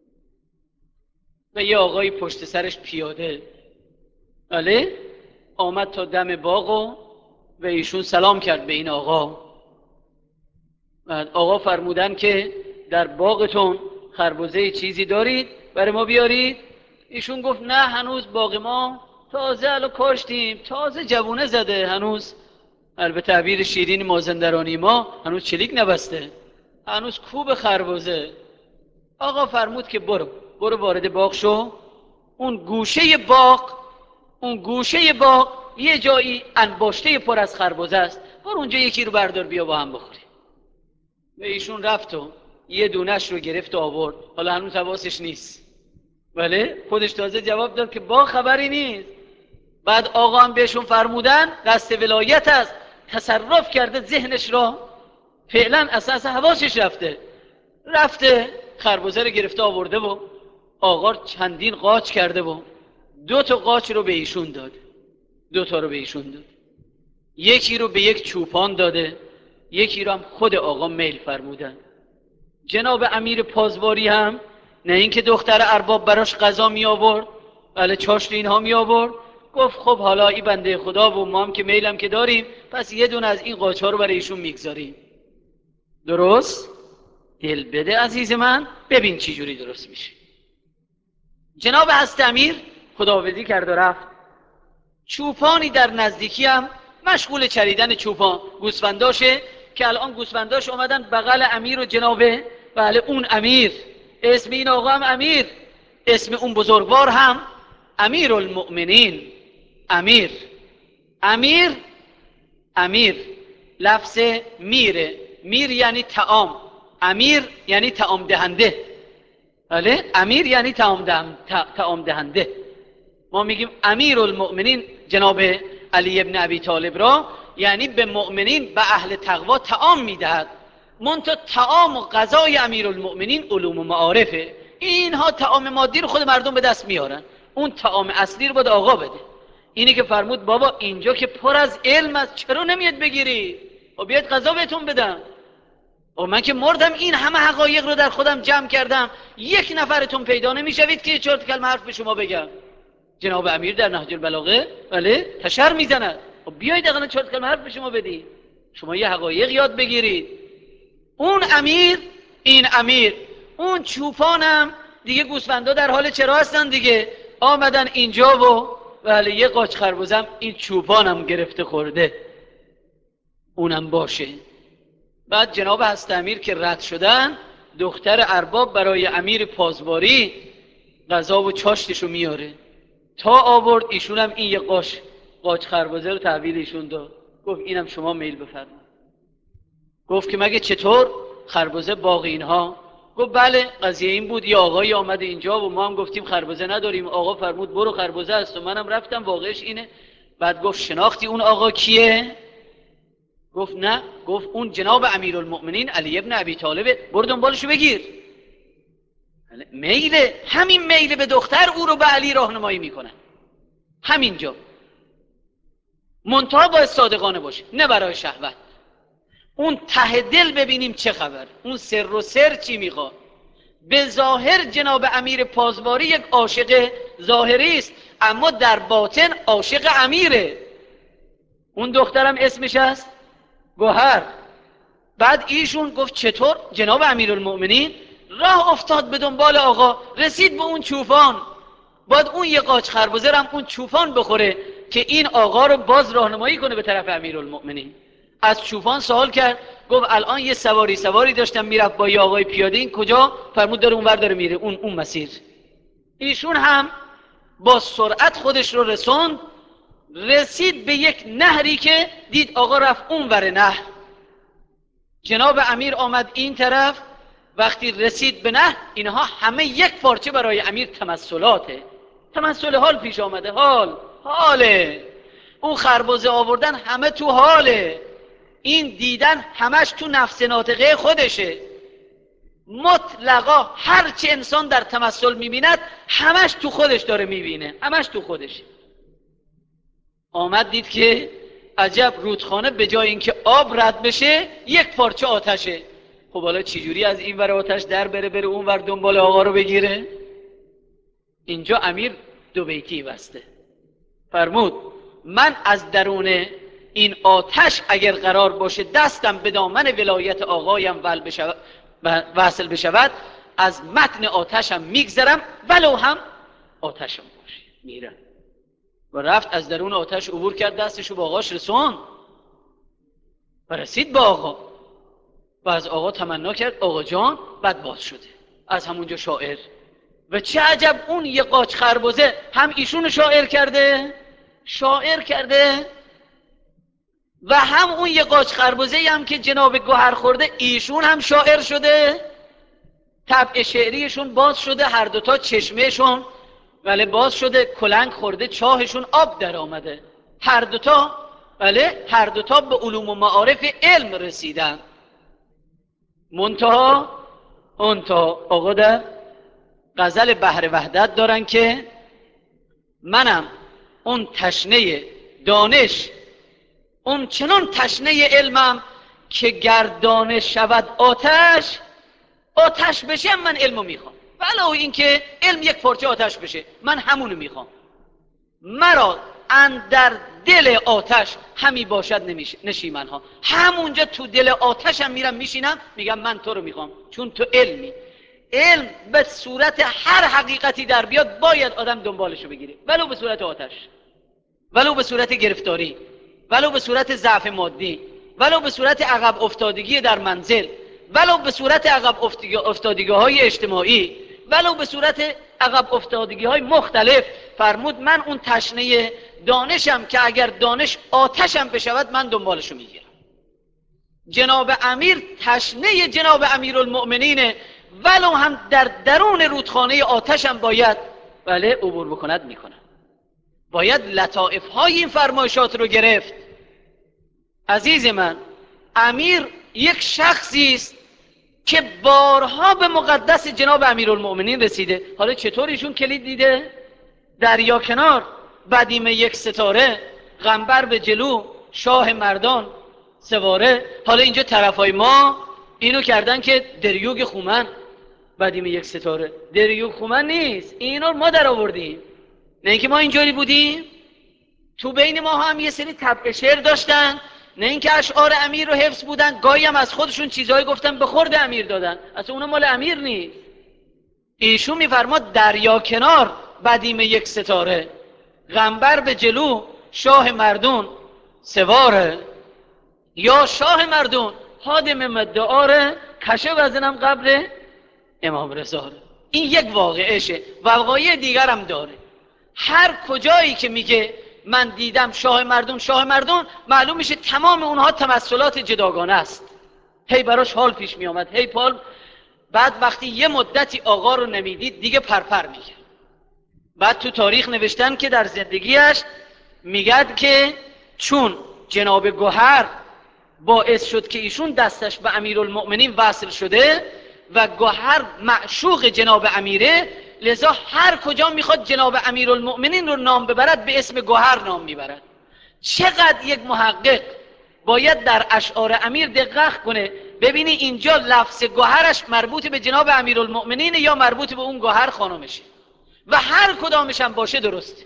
و یه آقایی پشت سرش پیاده. بله آمد تا دم باغ و و ایشون سلام کرد به این آقا. بعد آقا فرمودن که در باغتون خربزه چیزی دارید برای ما بیارید؟ ایشون گفت نه هنوز باغ ما تازه الان کاشتیم، تازه جوونه زده، هنوز البته تعبیر شیرین مازندرانی ما هنوز چلیک نبسته، هنوز کوب خربزه. آقا فرمود که برو برو وارد باغ شو، اون گوشه باغ اون گوشه باغ یه جایی انباشته پر از خربزه است، برو اونجا یکی رو بردار بیا با هم بخوریم. و ایشون رفت و یه دونش رو گرفت و آورد، حالا هنوز حواسش نیست، بله خودش تازه جواب داد که با خبری نیست. بعد آقا هم بهشون فرمودن دست ولایت است، تصرف کرده ذهنش را، فعلا اساس حواسش رفته، رفته خربزه رو گرفته آورده و آقا چندین قاچ کرده و دو تا قاچ رو به ایشون داد، دو تا رو به ایشون داد، یکی رو به یک چوپان داده، یکی رو هم خود آقا میل فرمودن. جناب امیر پازواری هم نه اینکه دختر ارباب براش غذا می آورد، بله چاشت اینها می آورد، گفت خب حالا این بنده خدا و ما هم که میلم که داریم، پس یه دونه از این قاچا رو برای ایشون میگذاریم. درست؟ دل بده عزیز من، ببین چی جوری درست میشه. جناب حضرت امیر خداحافظی کرد و رفت. چوپانی در نزدیکی هم مشغول چریدن چوپان گوسفنداشه که الان گوسفنداش اومدن بغل امیر و جنابه، بله اون امیر، اسم این آقا هم امیر، اسم اون بزرگوار هم امیر المؤمنین. امیر امیر امیر لفظ میره، میر یعنی طعام، امیر یعنی طعام دهنده. بله، امیر یعنی طعام دهنده. ما میگیم امیر المؤمنین جناب علی ابن ابی طالب را، یعنی به مؤمنین، به اهل تقوا طعام میدهد. منتها طعام و غذای امیر المؤمنین علوم و معارفه. اینها طعام مادی رو خود مردم به دست میارن، اون طعام اصلی رو باید آقا بده. اینی که فرمود بابا اینجا که پر از علم است، چرا نمیاد بگیری و بیاد غذا بهتون بدم؟ و من که مردم این همه حقایق رو در خودم جمع کردم، یک نفرتون پیدا نمیشوید که چهار کلمه حرف به شما بگم. جناب امیر در نهج البلاغه بله تشر میزند، و بیایید اقلا چهار کلمه حرف به شما بدی، شما یه حقایق یاد بگیرید. اون امیر، این امیر، اون چوپانم دیگه گوسفندا در حال چرا هستن دیگه، آمدن اینجا و بله یه قاچ خربزم این چوپانم گرفته خورده، اونم باشه. بعد جناب هست امیر که رد شدن، دختر ارباب برای امیر پازواری غذا و چاشتشو میاره، تا آورد ایشونم این یه قاش قاچ خربزه رو تحویل ایشون داد، گفت اینم شما میل بفرمایید. گفت که مگه چطور خربزه باقی اینها؟ گفت بله قضیه این بود، یه آقایی آمده اینجا و ما هم گفتیم خربزه نداریم، آقا فرمود برو خربزه است و منم رفتم، واقعش اینه. بعد گفت شناختی اون آقا کیه؟ گفت نه. گفت اون جناب امیرالمؤمنین علی ابن ابی طالبه، برو دنبالشو بگیر. میل، همین میل به دختر او رو به علی راهنمایی میکنه، همینجا. منتها باید صادقانه باشه، نه برای شهوت. اون ته دل ببینیم چه خبر، اون سر و سر چی میخواد. به ظاهر جناب امیر پازواری یک عاشق ظاهری است، اما در باطن عاشق امیره. اون دخترم اسمش است گوهر. بعد ایشون گفت چطور جناب امیرالمؤمنین؟ راه افتاد به دنبال آقا، رسید به اون چوپان، باید اون یه قاچ خربزه هم اون چوپان بخوره که این آقا رو باز راهنمایی کنه به طرف امیرالمؤمنین. از چوپان سوال کرد، گفت الان یه سواری سواری داشتم میرفت با یه آقای پیاده، این کجا؟ فرمود داره اونور داره میره، اون اون مسیر. ایشون هم با سرعت خودش رو رسوند، رسید به یک نهری که دید آقا رفت اونور نهر. جناب امیر آمد این طرف، وقتی رسید به نهر، اینها همه یک پارچه برای امیر تمثلاته، تمثل حال پیش آمده، حال حاله. اون خربزه آوردن همه تو حاله، این دیدن همش تو نفس ناطقه خودشه. مطلقا هر چه انسان در تمثل میبیند همش تو خودش داره میبینه، همش تو خودش. آمد دید که عجب، رودخانه به جای اینکه آب رد بشه یک پارچه آتشه. خب حالا چجوری از این ور آتش در بره بره اون ور دنبال آقا رو بگیره؟ اینجا امیر دو بیتی بسته، فرمود من از درون این آتش اگر قرار باشه دستم به دامن ولایت آقایم وصل بشود، از متن آتشم میگذرم ولو هم آتشم باشه. میرم و رفت از درون آتش عبور کرد، دستشو با آقاش رسون و رسید با آقا و از آقا تمنا کرد آقا جان، بعد باز شده از همونجا شاعر. و چه عجب اون یه قاچ خربزه هم ایشون شاعر کرده، شاعر کرده، و هم اون یه قاچ خربزه هم که جناب گوهر خورده ایشون هم شاعر شده، طبع شعریشون باز شده، هر دوتا چشمهشون بله باز شده، کلنگ خورده، چاهشون آب در آمده، هر دوتا بله هر دوتا به علوم و معارف علم رسیدن. منتها منتها آقا در غزل بحر وحدت دارن که منم اون تشنه دانش، اون چنان تشنه علمم که گردانه شود آتش، آتش بشه من علمو میخوام، ولو اینکه علم یک پارچه آتش بشه من همونو میخوام. مرا اندر دل آتش همی باشد نشیمنها، همونجا تو دل آتشم میرم میشینم میگم من تو رو میخوام، چون تو علمی. علم به صورت هر حقیقتی در بیاد باید آدم دنبالشو بگیره، ولو به صورت آتش، ولو به صورت گرفتاری، ولو به صورت ضعف مادی، ولو به صورت عقب افتادگی در منزل، ولو به صورت عقب افتادگی های اجتماعی، ولو به صورت عقب افتادگی های مختلف. فرمود من اون تشنه دانشم که اگر دانش آتشم بشود من دنبالشو میگیرم. جناب امیر تشنه جناب امیرالمؤمنینه، ولو هم در درون رودخانه آتش هم باید بله عبور بکند میکنن. باید لطائف های این فرمایشات رو گرفت. عزیز من، امیر یک شخصی است که بارها به مقدس جناب امیرالمؤمنین رسیده. حالا چطور ایشون کلید دیده؟ دریا کنار، بدیم یک ستاره، غنبر به جلو، شاه مردان سواره. حالا اینجا طرفای ما اینو کردن که دریوگ خومن، بدیم یک ستاره. دریوگ خومن نیست، اینو ما در آوردیم، نه اینکه ما اینجوری بودیم. تو بین ما هم یه سری طبع شعر داشتن، نه اینکه اشعار امیر رو حفظ بودن، گاهی هم از خودشون چیزهایی گفتن به خورد امیر دادن، اصلا اونم مال امیر نیست. ایشون میفرماد دریا کنار، بدیم یک ستاره، غنبر به جلو، شاه مردون سواره. یا شاه مردون حادم مدعاره، کشه وزنم قبل امام رضا. این یک واقعشه، وقایع دیگر هم داره. هر کجایی که میگه من دیدم شاه مردون شاه مردون، معلوم میشه تمام اونها تمثلات جداگانه است. هی براش حال پیش میامد، هی پال. بعد وقتی یه مدتی آقا رو نمیدید دیگه پرپر میگه. بعد تو تاریخ نوشتن که در زندگیش میگد که چون جناب گوهر باعث شد که ایشون دستش به امیرالمؤمنین وصل شده و گوهر معشوق جناب امیره، لذا هر کجا میخواد جناب امیرالمؤمنین رو نام ببرد به اسم گوهر نام میبرد. چقدر یک محقق باید در اشعار امیر دقت کنه ببینی اینجا لفظ گوهرش مربوط به جناب امیرالمؤمنین یا مربوط به اون گوهر خانمشه، و هر کدامش هم باشه درسته.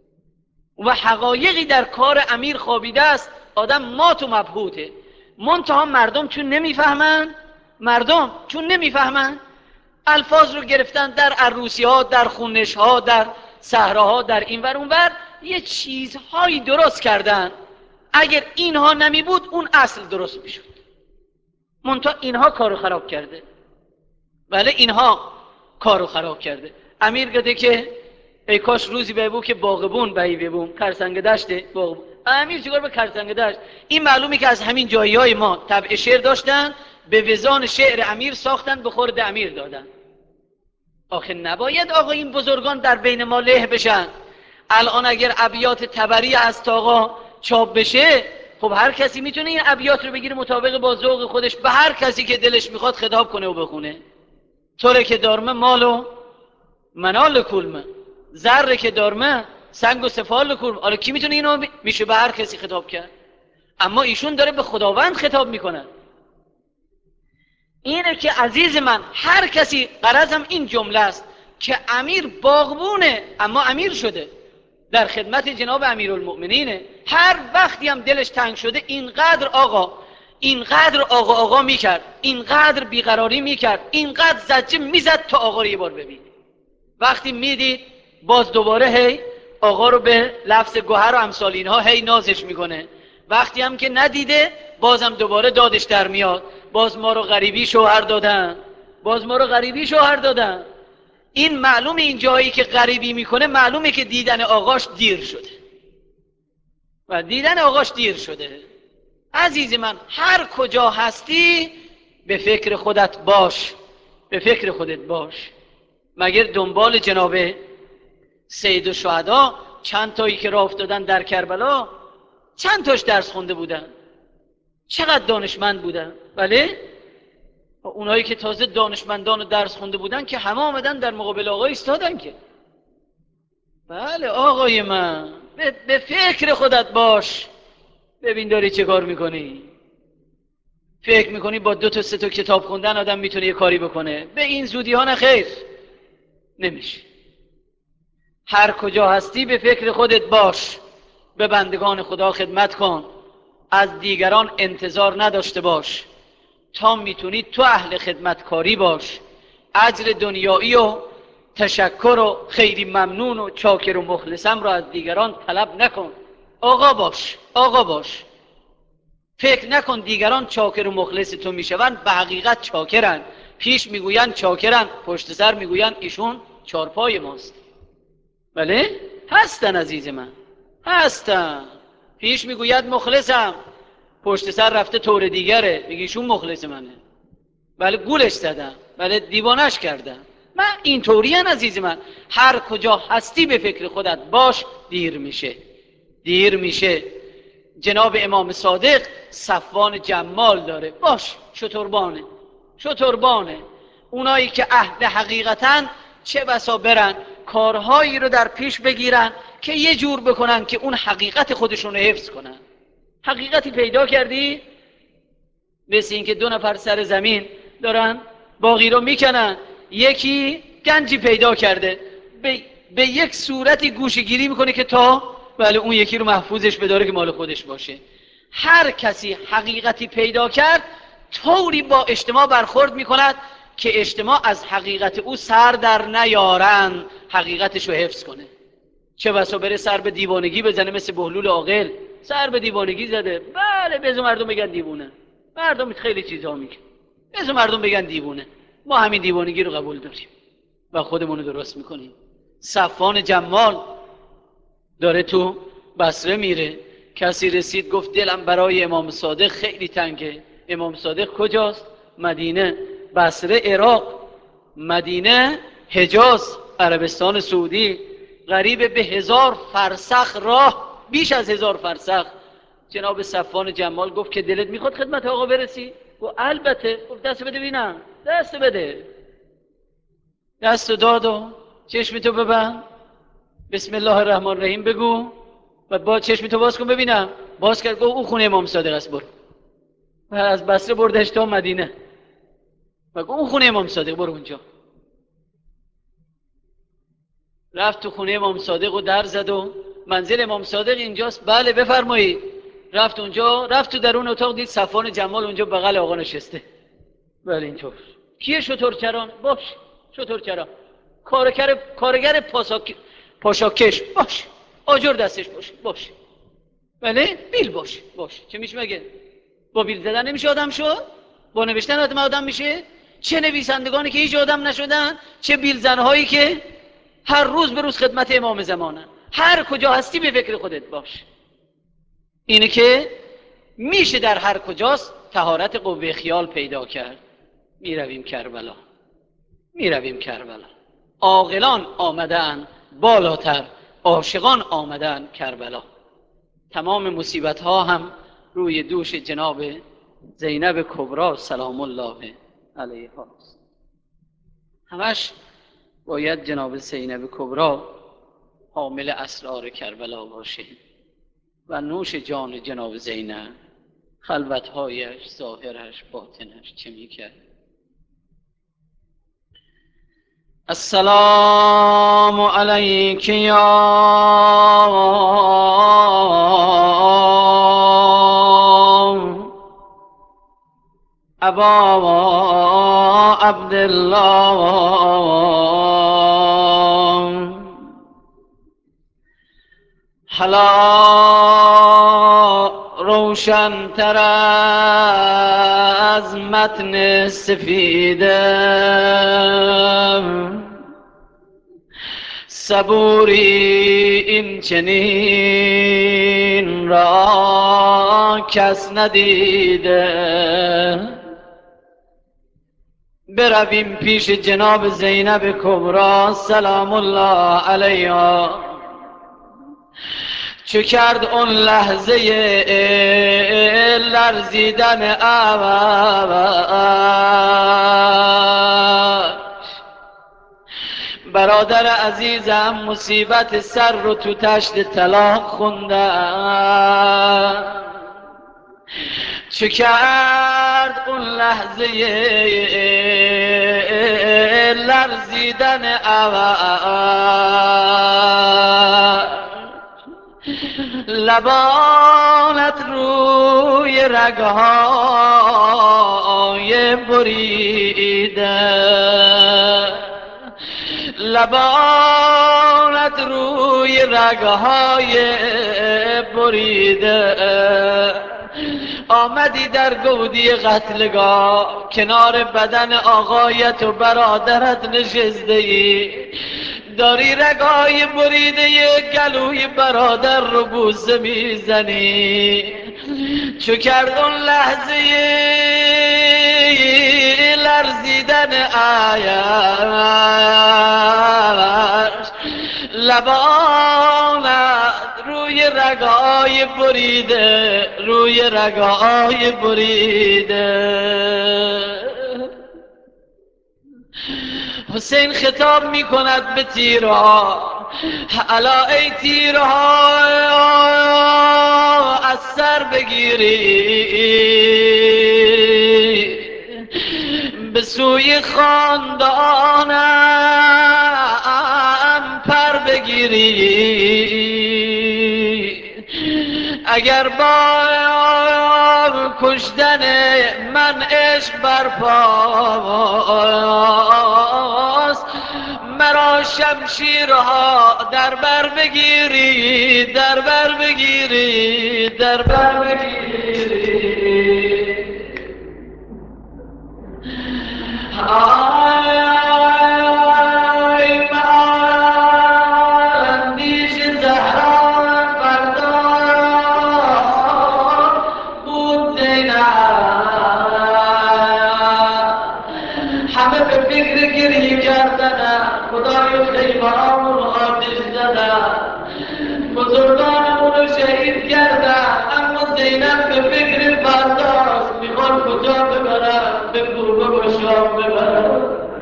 و حقایقی در کار امیر خوابیده است، آدم مات و مبهوته. منتها مردم چون نمیفهمن، مردم چون نمیفهمن الفاظ رو گرفتن در عروسی ها، در خونش ها، در صحراها، در اینور اونور یه چیزهایی درست کردن. اگر اینها نمی بود اون اصل درست میشد. منتها اینها کارو خراب کرده. بله اینها کارو خراب کرده. امیر گده که ای کاش روزی ببو که باغبون بهی ببوم، کرسنگ دشته باغبون. امیر چیکار به کرسنگ دشت؟ این معلومه که از همین جایی های ما طبع شعر داشتن، به وزان شعر امیر ساختن، به خورد امیر دادن. آخه نباید آقا این بزرگان در بین ما له بشن. الان اگر ابیات تبری از آقا چاپ بشه، خب هر کسی میتونه این ابیات رو بگیره مطابق با ذوق خودش به هر کسی که دلش میخواد خطاب کنه و بخونه. طوره که دارمه مالو منال کلمه، ذره که دارمه سنگ و سفال کلمه. حالا کی میتونه اینو میشه به هر کسی خطاب کرد؟ اما ایشون داره به خداوند خطاب میکنه. اینه که عزیز من هر کسی، غرضم این جمله است که امیر باغبونه اما امیر شده، در خدمت جناب امیرالمؤمنینه. هر وقتی هم دلش تنگ شده اینقدر آقا اینقدر آقا آقا میکرد، اینقدر بیقراری میکرد، اینقدر زجه میزد تا آقا رو یه بار ببین. وقتی میدید باز دوباره هی آقا رو به لفظ گوهر و امثال اینها هی نازش میکنه. وقتی هم که ندیده بازم دوباره دادش در میاد، باز ما رو غریبی شوهر دادن، باز ما رو غریبی شوهر دادن. این معلومه این جایی که غریبی میکنه معلومه که دیدن آقاش دیر شده و دیدن آقاش دیر شده. عزیز من هر کجا هستی به فکر خودت باش، به فکر خودت باش. مگر دنبال جناب سید الشهدا چند تایی که راه افتادن در کربلا چند تاش درس خونده بودن، چقدر دانشمند بودن؟ بله اونایی که تازه دانشمندان و درس خونده بودن که همه آمدن در مقابل آقا ایستادن که بله آقای من به فکر خودت باش. ببین داری چه کار میکنی. فکر میکنی با دو تا سه تا کتاب خوندن آدم میتونه یه کاری بکنه؟ به این زودی ها نه خیر، نمیشه. هر کجا هستی به فکر خودت باش، به بندگان خدا خدمت کن، از دیگران انتظار نداشته باش. تا میتونی تو اهل خدمتکاری باش. اجر دنیایی و تشکر و خیری ممنون و چاکر و مخلصم رو از دیگران طلب نکن. آقا باش، آقا باش. فکر نکن دیگران چاکر و مخلص تو میشوند، به حقیقت چاکرن. پیش میگوین چاکرن، پشت سر میگوین ایشون چارپای ماست. بله هستن عزیز من، هستن. پیش میگوید مخلصم، پشت سر رفته طور دیگره، میگه ایشون مخلص منه. بله گولش زدم، بله دیوانش کردم. من اینطوری ام عزیز من. هر کجا هستی به فکر خودت باش، دیر میشه، دیر میشه. جناب امام صادق صفوان جمال داره، باش شتربانه، شتربانه. اونایی که اهل حقیقتن چه بسا برن کارهایی رو در پیش بگیرن که یه جور بکنن که اون حقیقت خودشون رو حفظ کنن. حقیقتی پیدا کردی؟ مثل این که دو نفر سر زمین دارن باقی رو میکنن، یکی گنجی پیدا کرده، به, به یک صورتی گوشه‌گیری میکنه که تا بله اون یکی رو محفوظش بداره که مال خودش باشه. هر کسی حقیقتی پیدا کرد طوری با اجتماع برخورد میکند که اجتماع از حقیقت او سر در نیارن، حقیقتش رو حفظ کنه. چه بسا بره سر به دیوانگی بزنه، مثل بهلول عاقل سر به دیوانگی زده. بله بذار مردم بگن دیوونه، مردم خیلی چیزا میگن، بذار مردم بگن دیوونه، ما همین دیوانگی رو قبول داریم و خودمون رو درست میکنیم. صفوان جمال داره تو بصره میره، کسی رسید گفت دلم برای امام صادق خیلی تنگه. امام صادق کجاست؟ مدینه. بصره عراق، مدینه حجاز عربستان سعودی، قریب به هزار فرسخ راه، بیش از هزار فرسخ. جناب صفوان جمال گفت که دلت میخواد خدمت آقا برسی؟ گفت البته. گفت دست بده بینم. دست بده. دست داد و چشمتو ببند، بسم الله الرحمن الرحیم بگو و با چشمتو باز کن ببینم. باز کرد گفت او خونه امام صادق است، برو. و از بصره بردش تا مدینه و گفت او خونه امام صادق، برو اونجا. رفت تو خونه امام صادق و در زد و منزل امام صادق اینجاست؟ بله بفرمایید. رفت اونجا، رفت تو درون اتاق، دید صفوان جمال اونجا بغل آقا نشسته. بله اینطور. کیه شترچران؟ باش شترچران. کارگر کارگر پاساک پاشاکش باش، آجر دستش باش باش. بله بیل باش باش. چه میشه مگه؟ با بیل زدن نمیشه آدم شد؟ با نوشتن آدم آدم میشه؟ چه نویسندگانی که هیچ آدم نشدن، چه بیل زنهایی که هر روز به روز خدمت امام زمانن. هر کجا هستی به فکر خودت باش. اینه که میشه در هر کجاست طهارت قوه خیال پیدا کرد. میرویم کربلا، میرویم کربلا. عاقلان آمدن بالاتر، عاشقان آمدن کربلا. تمام مصیبت ها هم روی دوش جناب زینب کبری سلام الله علیها. همش باید جناب زینب کبری حامل اسرار کربلا باشه و نوش جان جناب زینب، خلوتهایش، ظاهرش، باطنش چه میکرد. السلام علیک یا ابا عبدالله، حالا روشن تر از متن سفیده، صبوری این چنین را کس ندیده. برویم پیش جناب زینب کبری سلام الله علیها. چه کرد اون لحظه لرزیدن اول؟ برادر عزیزم مصیبت سر رو تو تشت طلاق خوندن. چه کرد اون لحظه لرزیدن اول؟ لبانت روی رگهای بریده، لبانت روی رگهای بریده. آمدی در گودی قتلگاه، کنار بدن آقایت و برادرت نشسته ای، داری رگای بریده گلوی برادر رو بوسه میزنی. چو کرد اون لحظه لرزیدن عیش لبانت روی رگای بریده روی رگای بریده حسین خطاب می کند به تیرها الا ای تیرها از سر بگیری به سوی خاندانم پر بگیری اگر با کشتن من عشق برپاست مرا شمشیرها در بر بگیری در بر بگیری در بر بگیری آی اندیش زهرا فردا بود زینب همه به فکر گریه کردن خدای خیبرامون آتش زدن بزرگانمونو شهید کردن اما زینب به فکر فرداست میخوان کجا ببرن به کوبه و شام ببرن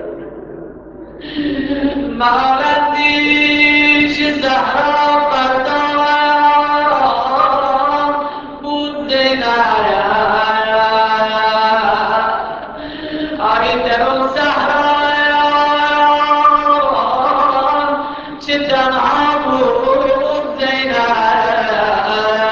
مهارندیش زهرا فردا بود زینب آی در اون صحرا چه تنها بود زینب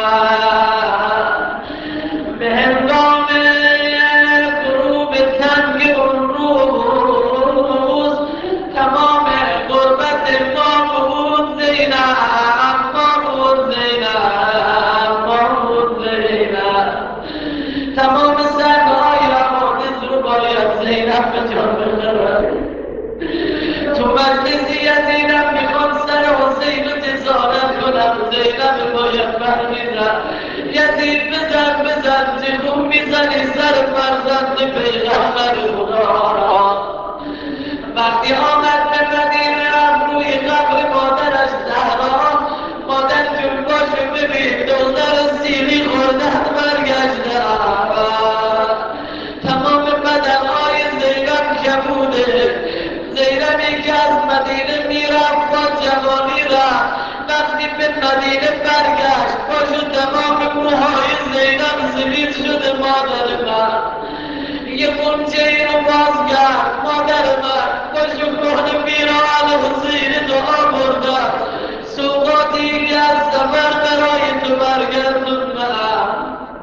به هنگام غروب تنگ اون روز تمام غربت ما بود زینب ما بود زینب ما بود زینب تمام سرهای حوادث رو باید زینب به جان بخورد تو مجلسی از زینب میخوان سر حسین رو تزارت کنم زینب باید برمیزن یزید بزن بزن چگون میزنی سر فرزند پیغمبر خدا وقتی آمد به مدینه رفت روی قبر مادرش زهرا مادر جون باشو ببین دختر سیلی خوردن برگشتن تمام بدنهای زینب کبوده زینبی که از مدینه میرفت با جوانی رفت وقتی به مدینه برگشت باشو تمام موهای زینب سفید شده مادر من یه خونچه ای رو باز کرد مادر من باشو کهن پیران حسین دعا بردم سوقاتی که از سفر برای تو برگردوندم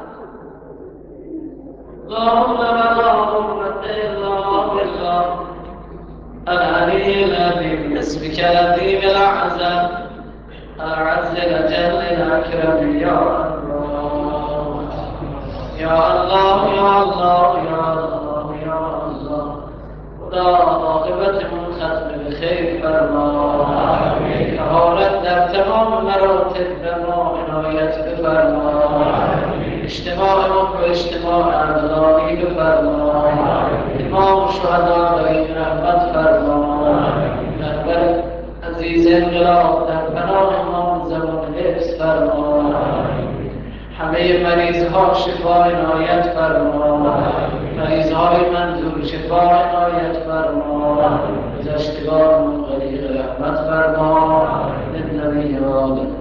اللهم اللهم اللهم الله العلي العظيم اسمك العظيم الأعظم الأعز الأجل الأكرم يا الله يا الله يا الله يا الله يا الله خدا عاقبتمون ختم به خیر فرما مهارت در تمام مراتب به ما عنایت بفرما اجتماعمون رو اجتماع ارضایی بفرما امام شهدا را این رحمت فرما رهبر عزیز انقلاب در پناه امام زمان حفظ فرما همه مریضها شفا عنایت فرما مریضهای منظور شفا عنایت فرما گذشتگان غریق رحمت فرما للنبی و آله